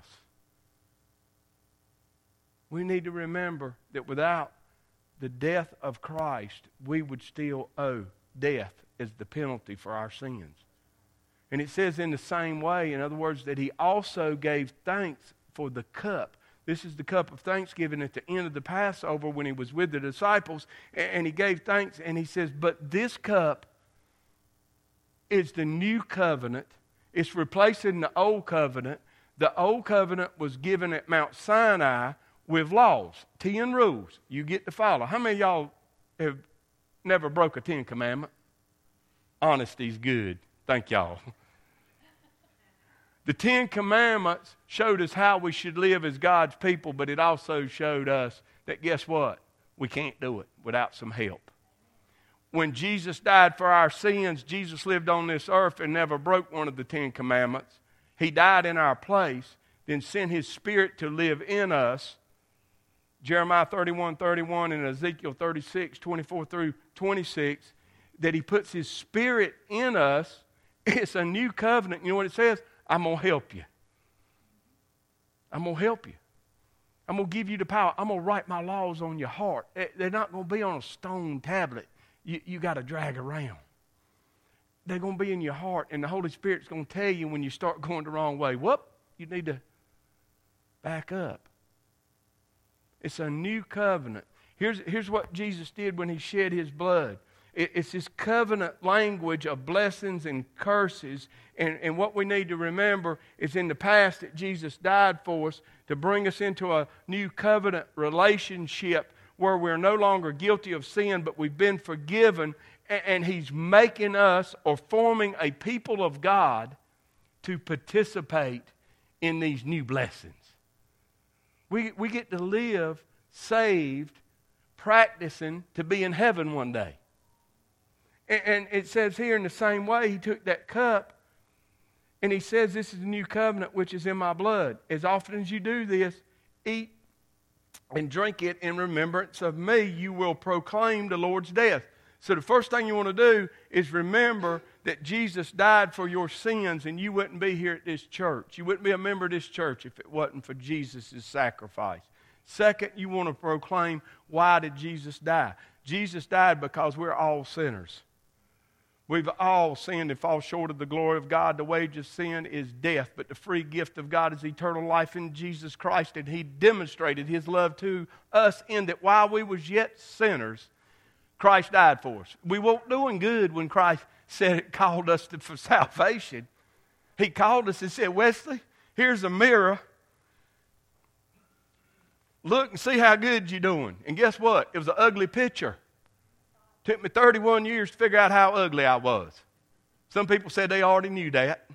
We need to remember that without the death of Christ, we would still owe death as the penalty for our sins. And it says in the same way, in other words, that he also gave thanks for the cup. This is the cup of thanksgiving at the end of the Passover when he was with the disciples. And he gave thanks and he says, but this cup is the new covenant. It's replacing the old covenant. The old covenant was given at Mount Sinai with laws, ten rules you get to follow. How many of y'all have never broke a Ten Commandment? Honesty's good. Thank y'all. The Ten Commandments showed us how we should live as God's people, but it also showed us that guess what? We can't do it without some help. when Jesus died for our sins, Jesus lived on this earth and never broke one of the Ten Commandments. He died in our place, then sent His Spirit to live in us. Jeremiah thirty-one thirty-one and Ezekiel thirty-six twenty-four through twenty-six, that He puts His Spirit in us. It's a new covenant. You know what it says? I'm going to help you. I'm going to help you. I'm going to give you the power. I'm going to write my laws on your heart. They're not going to be on a stone tablet you, you got to drag around. They're going to be in your heart, and the Holy Spirit's going to tell you when you start going the wrong way, whoop, you need to back up. It's a new covenant. Here's, here's what Jesus did when He shed His blood. It, it's this covenant language of blessings and curses. And, and what we need to remember is in the past that Jesus died for us to bring us into a new covenant relationship where we're no longer guilty of sin, but we've been forgiven. And, and He's making us or forming a people of God to participate in these new blessings. We, we get to live saved, practicing to be in heaven one day. And, and it says here in the same way, He took that cup and He says, this is the new covenant which is in my blood. As often as you do this, eat and drink it in remembrance of me. You will proclaim the Lord's death. So the first thing you want to do is remember that Jesus died for your sins, and you wouldn't be here at this church. You wouldn't be a member of this church if it wasn't for Jesus' sacrifice. Second, you want to proclaim, why did Jesus die? Jesus died because we're all sinners. We've all sinned and fall short of the glory of God. The wage of sin is death, but the free gift of God is eternal life in Jesus Christ. And He demonstrated His love to us in that while we was yet sinners, Christ died for us. We weren't doing good when Christ said it, called us to, for salvation. He called us and said, Wesley, here's a mirror. Look and see how good you're doing. And guess what? It was an ugly picture. Took me thirty-one years to figure out how ugly I was. Some people said they already knew that.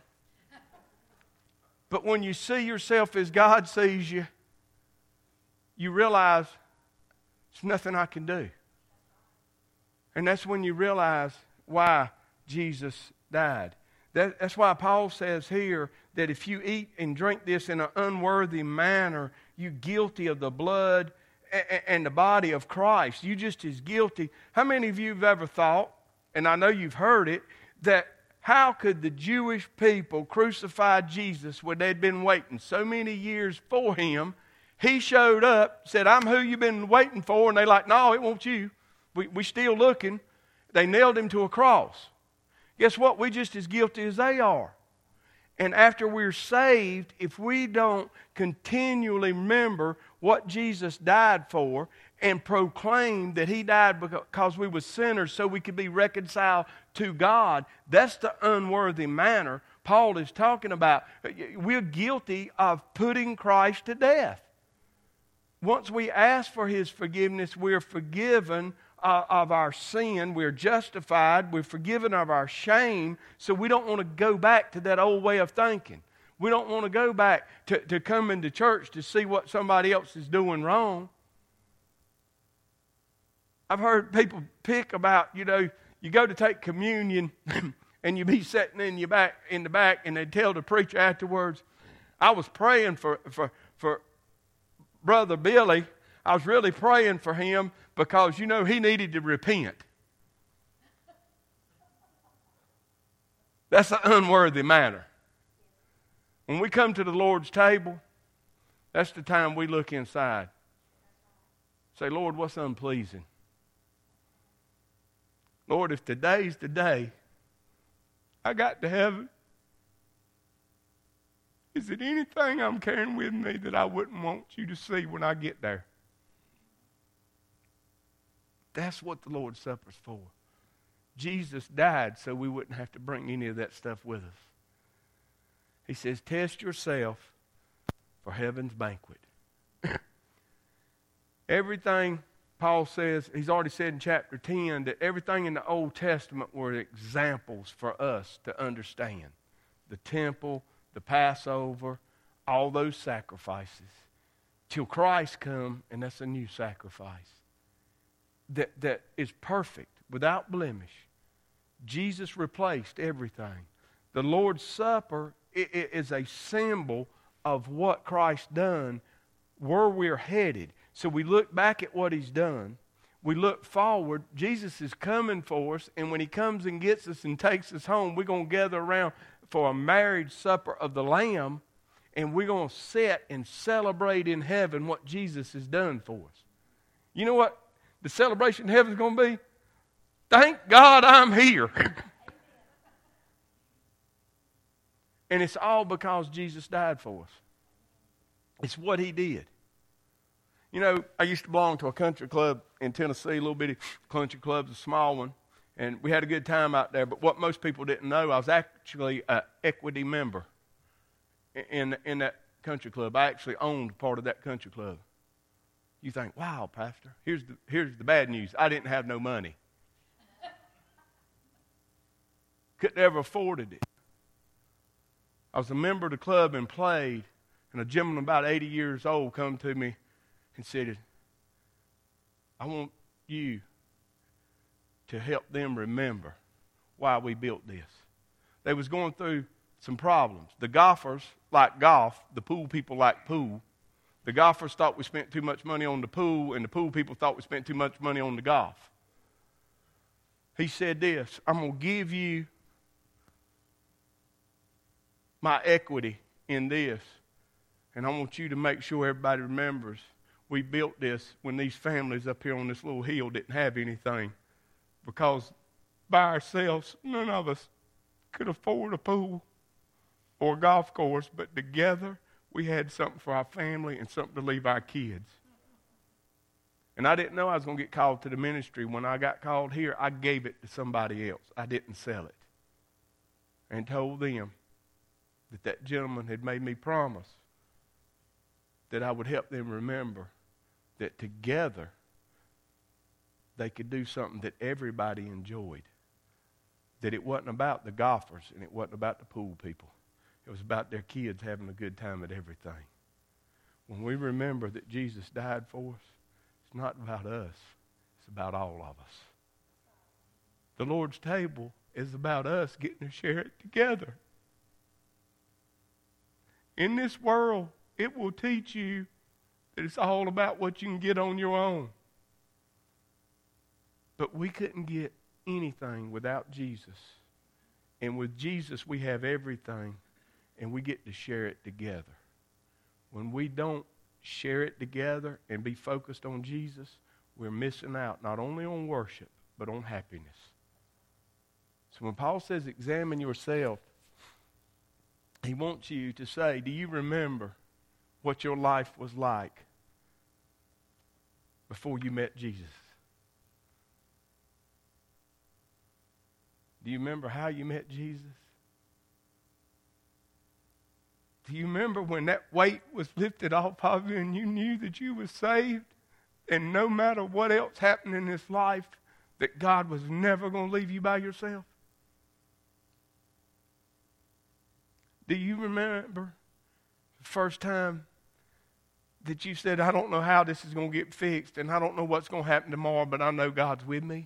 But when you see yourself as God sees you, you realize there's nothing I can do. And that's when you realize why Jesus died. That, that's why Paul says here that if you eat and drink this in an unworthy manner, you're guilty of the blood and the body of Christ. You just as guilty. How many of you have ever thought, and I know you've heard it, that how could the Jewish people crucify Jesus when they'd been waiting so many years for Him? He showed up, said, I'm who you've been waiting for, and they're like, no, it won't you. We we still looking. They nailed Him to a cross. Guess what? We're just as guilty as they are. And after we're saved, if we don't continually remember what Jesus died for and proclaim that He died because we were sinners so we could be reconciled to God, that's the unworthy manner Paul is talking about. We're guilty of putting Christ to death. Once we ask for His forgiveness, we're forgiven Uh, of our sin. We're justified. We're forgiven of our shame. So we don't want to go back to that old way of thinking. We don't want to go back to, to come into church to see what somebody else is doing wrong. I've heard people pick about, you know, you go to take communion and you be sitting in your back in the back and they tell the preacher afterwards, I was praying for for for Brother Billy. I was really praying for him because, you know, he needed to repent. That's an unworthy manner. When we come to the Lord's table, that's the time we look inside. Say, Lord, what's unpleasing? Lord, if today's the day I got to heaven, is it anything I'm carrying with me that I wouldn't want you to see when I get there? That's what the Lord's Supper's for. Jesus died so we wouldn't have to bring any of that stuff with us. He says, test yourself for heaven's banquet. Everything, Paul says, he's already said in chapter ten, that everything in the Old Testament were examples for us to understand. The temple, the Passover, all those sacrifices. Till Christ come, and that's a new sacrifice. That, that is perfect. without blemish. Jesus replaced everything. The Lord's Supper is a symbol of what Christ done, where we're headed. So we look back at what He's done. We look forward. Jesus is coming for us, and when He comes and gets us and takes us home, we're going to gather around for a marriage supper of the Lamb, and we're going to sit and celebrate in heaven what Jesus has done for us. You know what the celebration in heaven is going to be? Thank God I'm here. And it's all because Jesus died for us. It's what He did. You know, I used to belong to a country club in Tennessee, a little bitty country club, a small one, and we had a good time out there. But what most people didn't know, I was actually an equity member in, in that country club. I actually owned part of that country club. You think, wow, Pastor, here's the, here's the bad news. I didn't have no money. Couldn't ever afforded it. I was a member of the club and played, and a gentleman about eighty years old come to me and said, I want you to help them remember why we built this. They was going through some problems. The golfers like golf. The pool people like pool. The golfers thought we spent too much money on the pool, and the pool people thought we spent too much money on the golf. He said this, I'm going to give you my equity in this, and I want you to make sure everybody remembers we built this when these families up here on this little hill didn't have anything, because by ourselves, none of us could afford a pool or a golf course, but together we had something for our family and something to leave our kids. And I didn't know I was going to get called to the ministry. When I got called here, I gave it to somebody else. I didn't sell it. And told them that that gentleman had made me promise that I would help them remember that together they could do something that everybody enjoyed. That it wasn't about the golfers and it wasn't about the pool people. It was about their kids having a good time at everything. When we remember that Jesus died for us, it's not about us. It's about all of us. The Lord's table is about us getting to share it together. In this world, it will teach you that it's all about what you can get on your own. But we couldn't get anything without Jesus. And with Jesus, we have everything, and we get to share it together. When we don't share it together and be focused on Jesus, we're missing out not only on worship, but on happiness. So when Paul says examine yourself, he wants you to say, do you remember what your life was like before you met Jesus? Do you remember how you met Jesus? Do you remember when that weight was lifted off of you and you knew that you were saved? And no matter what else happened in this life, that God was never going to leave you by yourself? Do you remember the first time that you said, I don't know how this is going to get fixed, and I don't know what's going to happen tomorrow, but I know God's with me?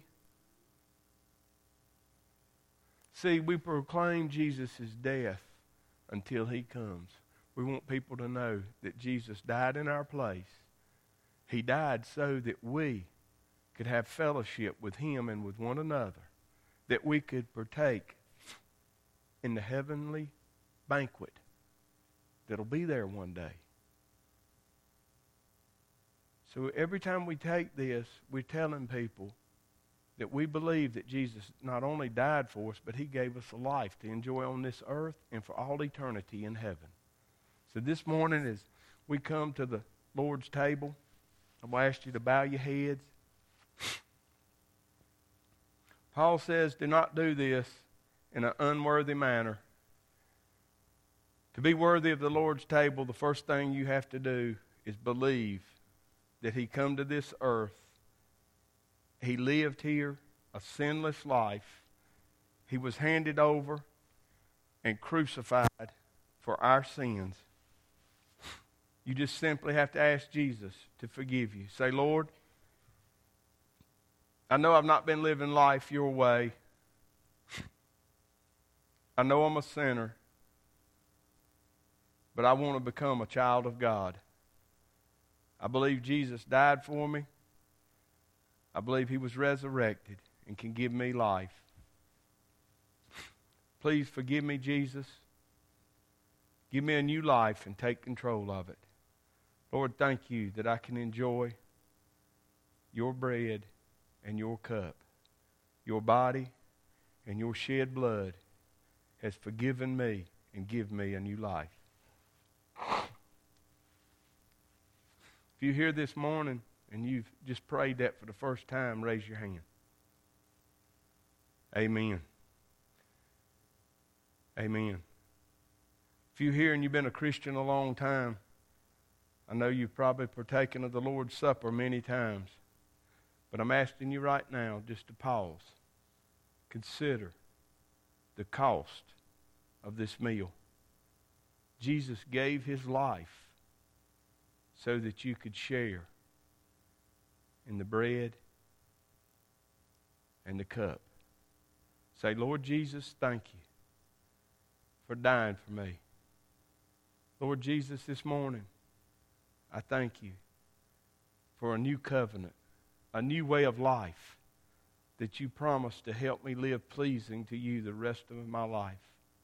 See, we proclaim Jesus' death until He comes. We want people to know that Jesus died in our place. He died so that we could have fellowship with Him and with one another, that we could partake in the heavenly banquet that'll be there one day. So every time we take this, we're telling people that we believe that Jesus not only died for us, but He gave us a life to enjoy on this earth and for all eternity in heaven. So this morning as we come to the Lord's table, I will ask you to bow your heads. Paul says, do not do this in an unworthy manner. To be worthy of the Lord's table, the first thing you have to do is believe that He come to this earth. He lived here a sinless life. He was handed over and crucified for our sins. You just simply have to ask Jesus to forgive you. Say, Lord, I know I've not been living life your way. I know I'm a sinner. But I want to become a child of God. I believe Jesus died for me. I believe He was resurrected and can give me life. Please forgive me, Jesus. Give me a new life and take control of it. Lord, thank you that I can enjoy your bread and your cup. Your body and your shed blood has forgiven me and given me a new life. If you're here this morning and you've just prayed that for the first time, raise your hand. Amen. Amen. If you're here and you've been a Christian a long time, I know you've probably partaken of the Lord's Supper many times, but I'm asking you right now just to pause. Consider the cost of this meal. Jesus gave His life so that you could share in the bread and the cup. Say, Lord Jesus, thank you for dying for me. Lord Jesus, this morning, I thank you for a new covenant, a new way of life that you promised to help me live pleasing to you the rest of my life.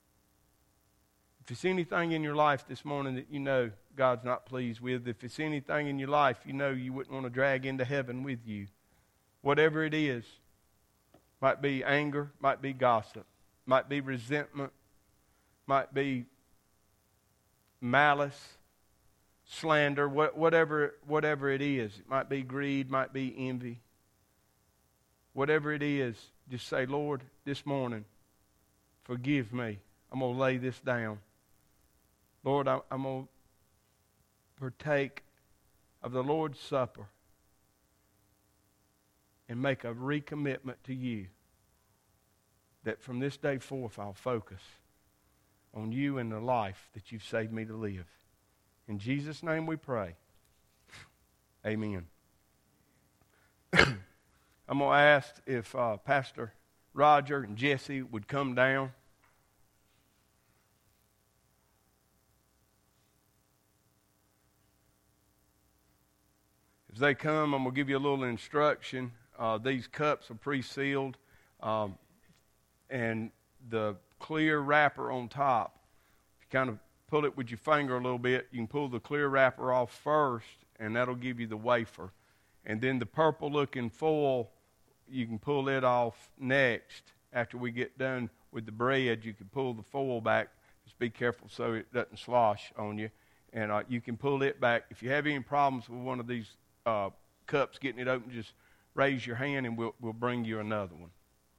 If it's anything in your life this morning that you know God's not pleased with, if it's anything in your life you know you wouldn't want to drag into heaven with you, whatever it is, might be anger, might be gossip, might be resentment, might be malice, slander, whatever, whatever it is. It might be greed, might be envy. Whatever it is, just say, Lord, this morning, forgive me. I'm going to lay this down. Lord, I'm going to partake of the Lord's Supper and make a recommitment to you that from this day forth I'll focus on you and the life that you've saved me to live. In Jesus' name we pray. Amen. I'm going to ask if uh, Pastor Roger and Jesse would come down. As they come, I'm going to give you a little instruction. Uh, these cups are pre-sealed, um, and the clear wrapper on top, if you kind of pull it with your finger a little bit, you can pull the clear wrapper off first, and that'll give you the wafer. And then the purple-looking foil, you can pull it off next. After we get done with the bread, you can pull the foil back. Just be careful so it doesn't slosh on you. And uh, you can pull it back. If you have any problems with one of these uh, cups getting it open, just raise your hand and we'll, we'll bring you another one.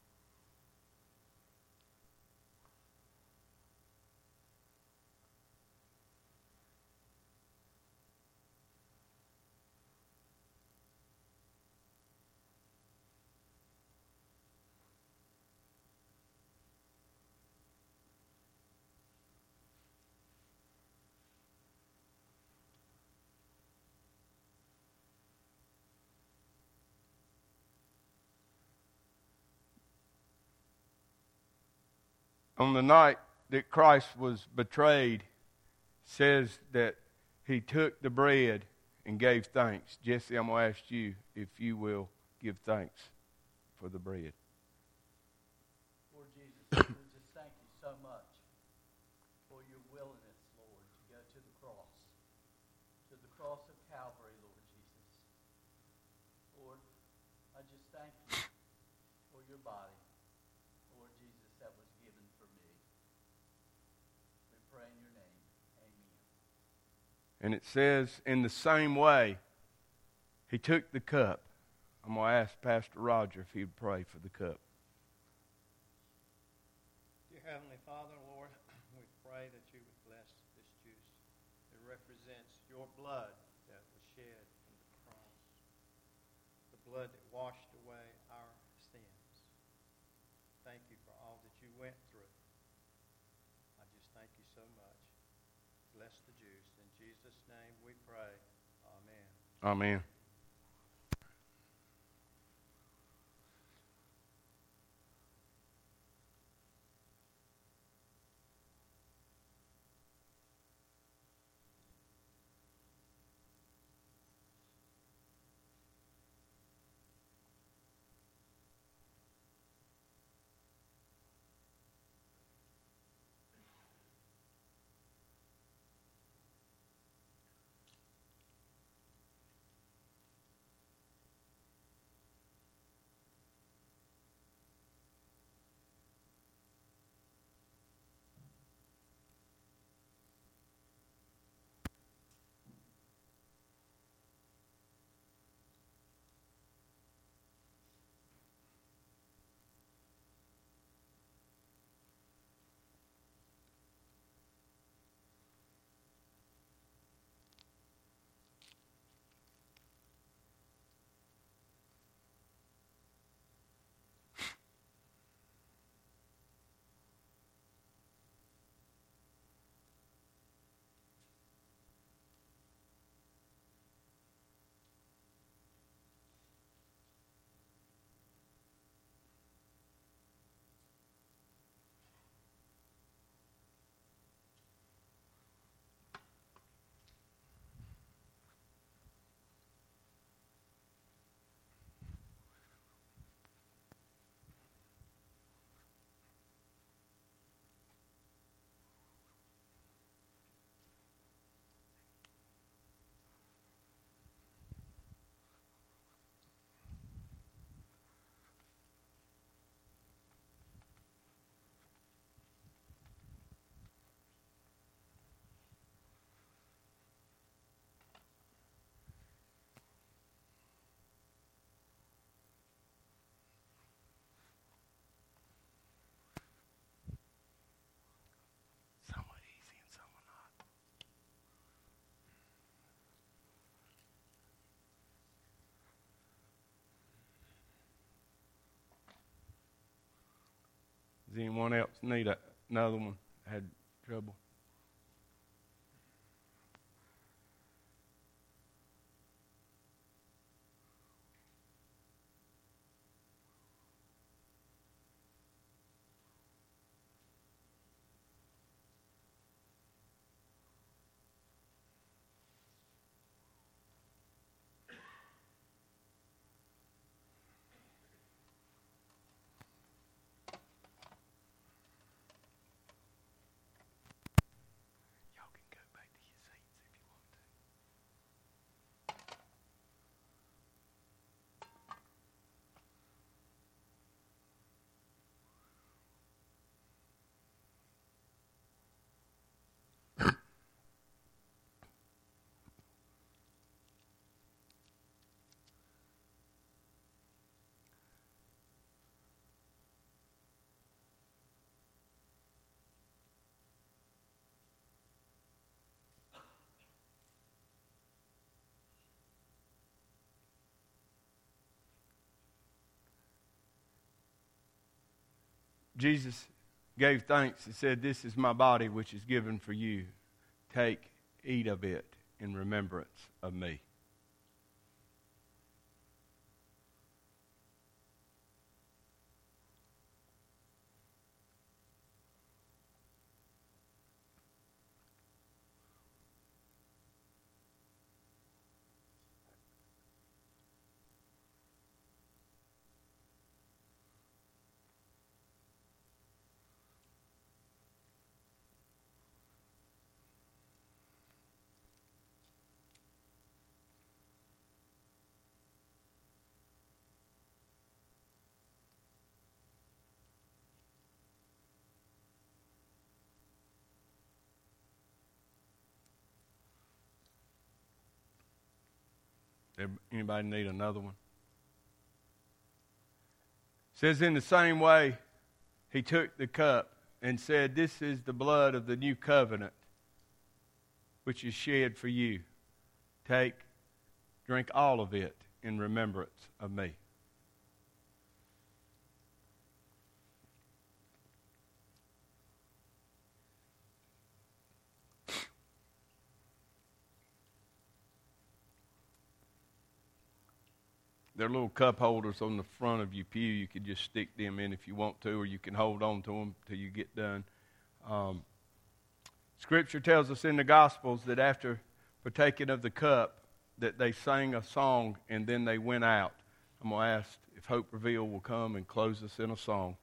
On the night that Christ was betrayed, says that He took the bread and gave thanks. Jesse, I'm going to ask you if you will give thanks for the bread. Lord Jesus, we just thank you so much for your willingness, Lord, to go to the cross, to the cross of Calvary, Lord Jesus. Lord, I just thank you for your body, Lord Jesus, that was given for me. We pray in your name. Amen. And it says, in the same way, He took the cup. I'm going to ask Pastor Roger if he would pray for the cup. Dear Heavenly Father, Lord, we pray that you would bless this juice. It represents your blood that was shed on the cross, the blood that washed away our sins. Thank you for all that you went through. I just thank you so much. Bless the juice. In Jesus' name we pray. Amen. Amen. Does anyone else need a, another one? Had trouble? Jesus gave thanks and said, "This is my body which is given for you. Take, eat of it in remembrance of me." Anybody need another one? It says, in the same way, he took the cup and said, "This is the blood of the new covenant, which is shed for you. Take, drink all of it in remembrance of me." There are little cup holders on the front of your pew. You could just stick them in if you want to, or you can hold on to them till you get done. Um, Scripture tells us in the Gospels that after partaking of the cup, that they sang a song and then they went out. I'm going to ask if Hope Reveal will come and close us in a song.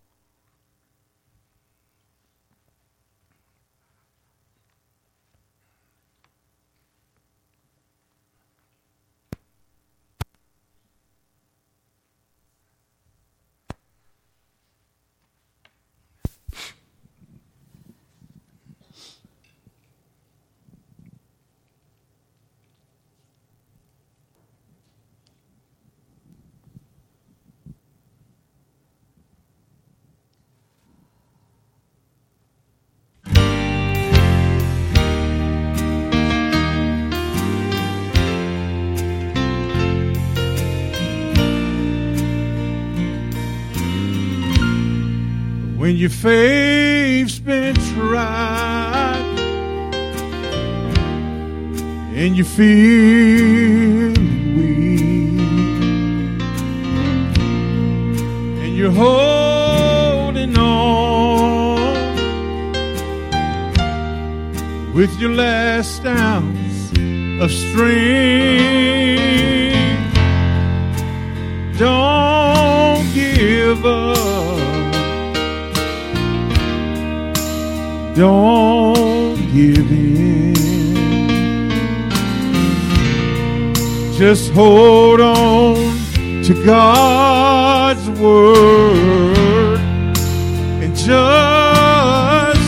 When your faith's been tried and you feel weak and you're holding on with your last ounce of strength, don't give up. Don't give in. Just hold on to God's word and just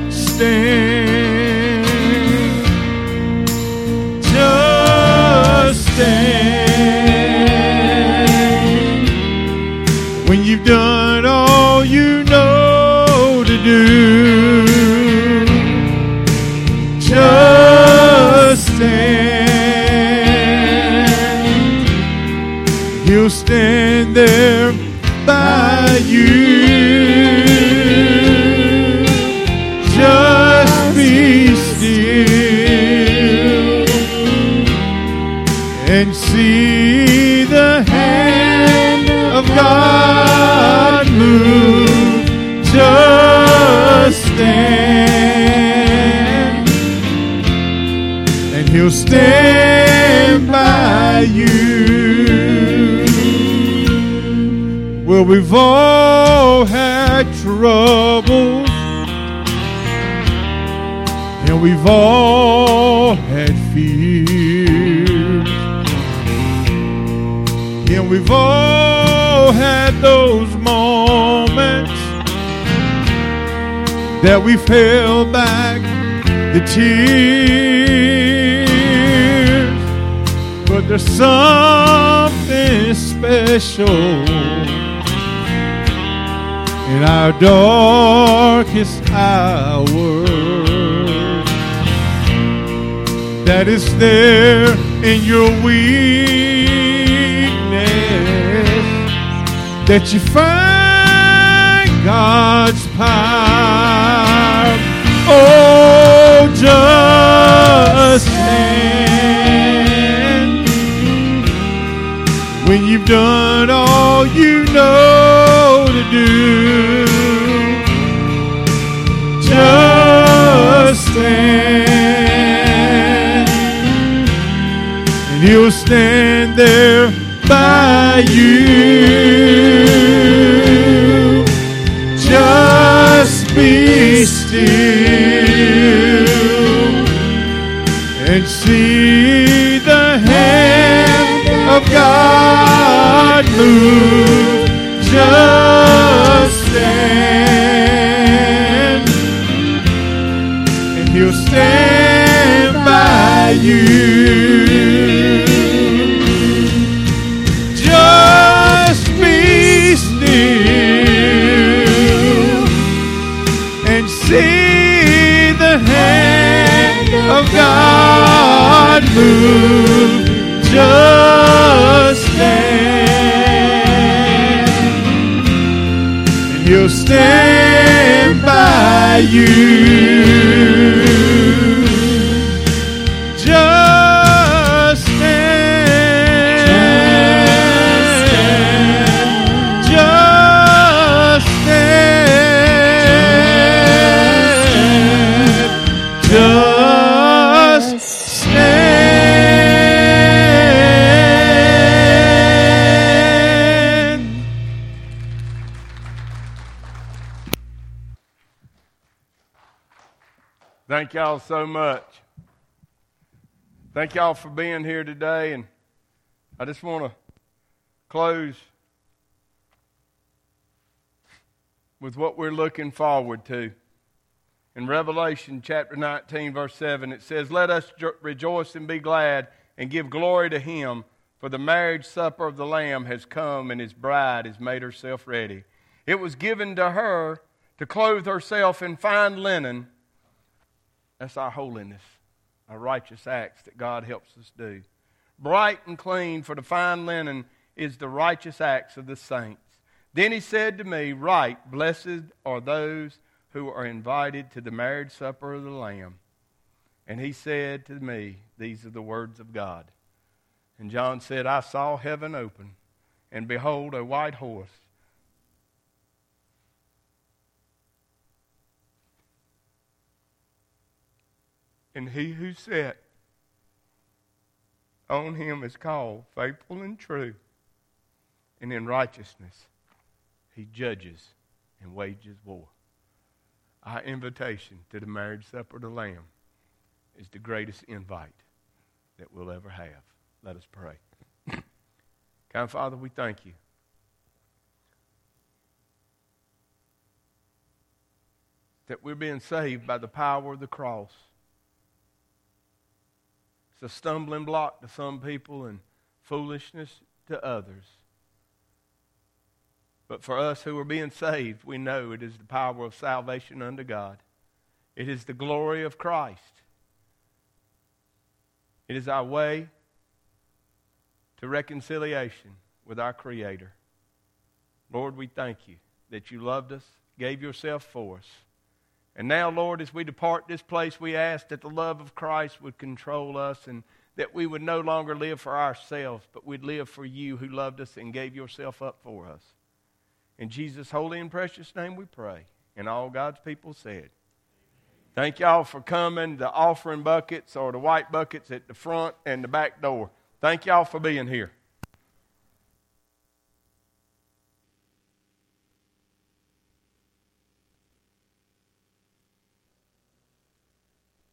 stand. Just stand. When you've done all you know to do, just stand. He'll stand there by you. just stand, and He'll stand by you. Well, we've all had troubles, and we've all had fears, and we've all had those moments that we've held back the tears. But there's something special in our darkest hour that is there in your weakness, that you find God's power. Oh, just stand when you've done all you know to do. Just stand, and He'll stand there by you. Just be still and see the hand of God move. Just stand, and He'll stand by you. Just be still and see the hand of God move. Just stand, and He'll stand by you. Just stand, just stand, just stand. Thank y'all so much. Thank y'all for being here today, and I just want to close with what we're looking forward to. In Revelation chapter nineteen, verse seven, it says, "Let us rejoice and be glad and give glory to Him, for the marriage supper of the Lamb has come, and His bride has made herself ready. It was given to her to clothe herself in fine linen." That's our holiness, our righteous acts that God helps us do. "Bright and clean, for the fine linen is the righteous acts of the saints. Then He said to me, Write, blessed are those who are invited to the marriage supper of the Lamb. And He said to me, These are the words of God." And John said, "I saw heaven open, and behold, a white horse. And He who sat on Him is called Faithful and True. And in righteousness He judges and wages war." Our invitation to the marriage supper of the Lamb is the greatest invite that we'll ever have. Let us pray. Kind Father, we thank You that we're being saved by the power of the cross. It's a stumbling block to some people and foolishness to others. But for us who are being saved, we know it is the power of salvation unto God. It is the glory of Christ. It is our way to reconciliation with our Creator. Lord, we thank You that You loved us, gave Yourself for us. And now, Lord, as we depart this place, we ask that the love of Christ would control us and that we would no longer live for ourselves, but we'd live for You who loved us and gave Yourself up for us. In Jesus' holy and precious name we pray. And all God's people said. Thank y'all for coming. The offering buckets or the white buckets at the front and the back door. Thank y'all for being here.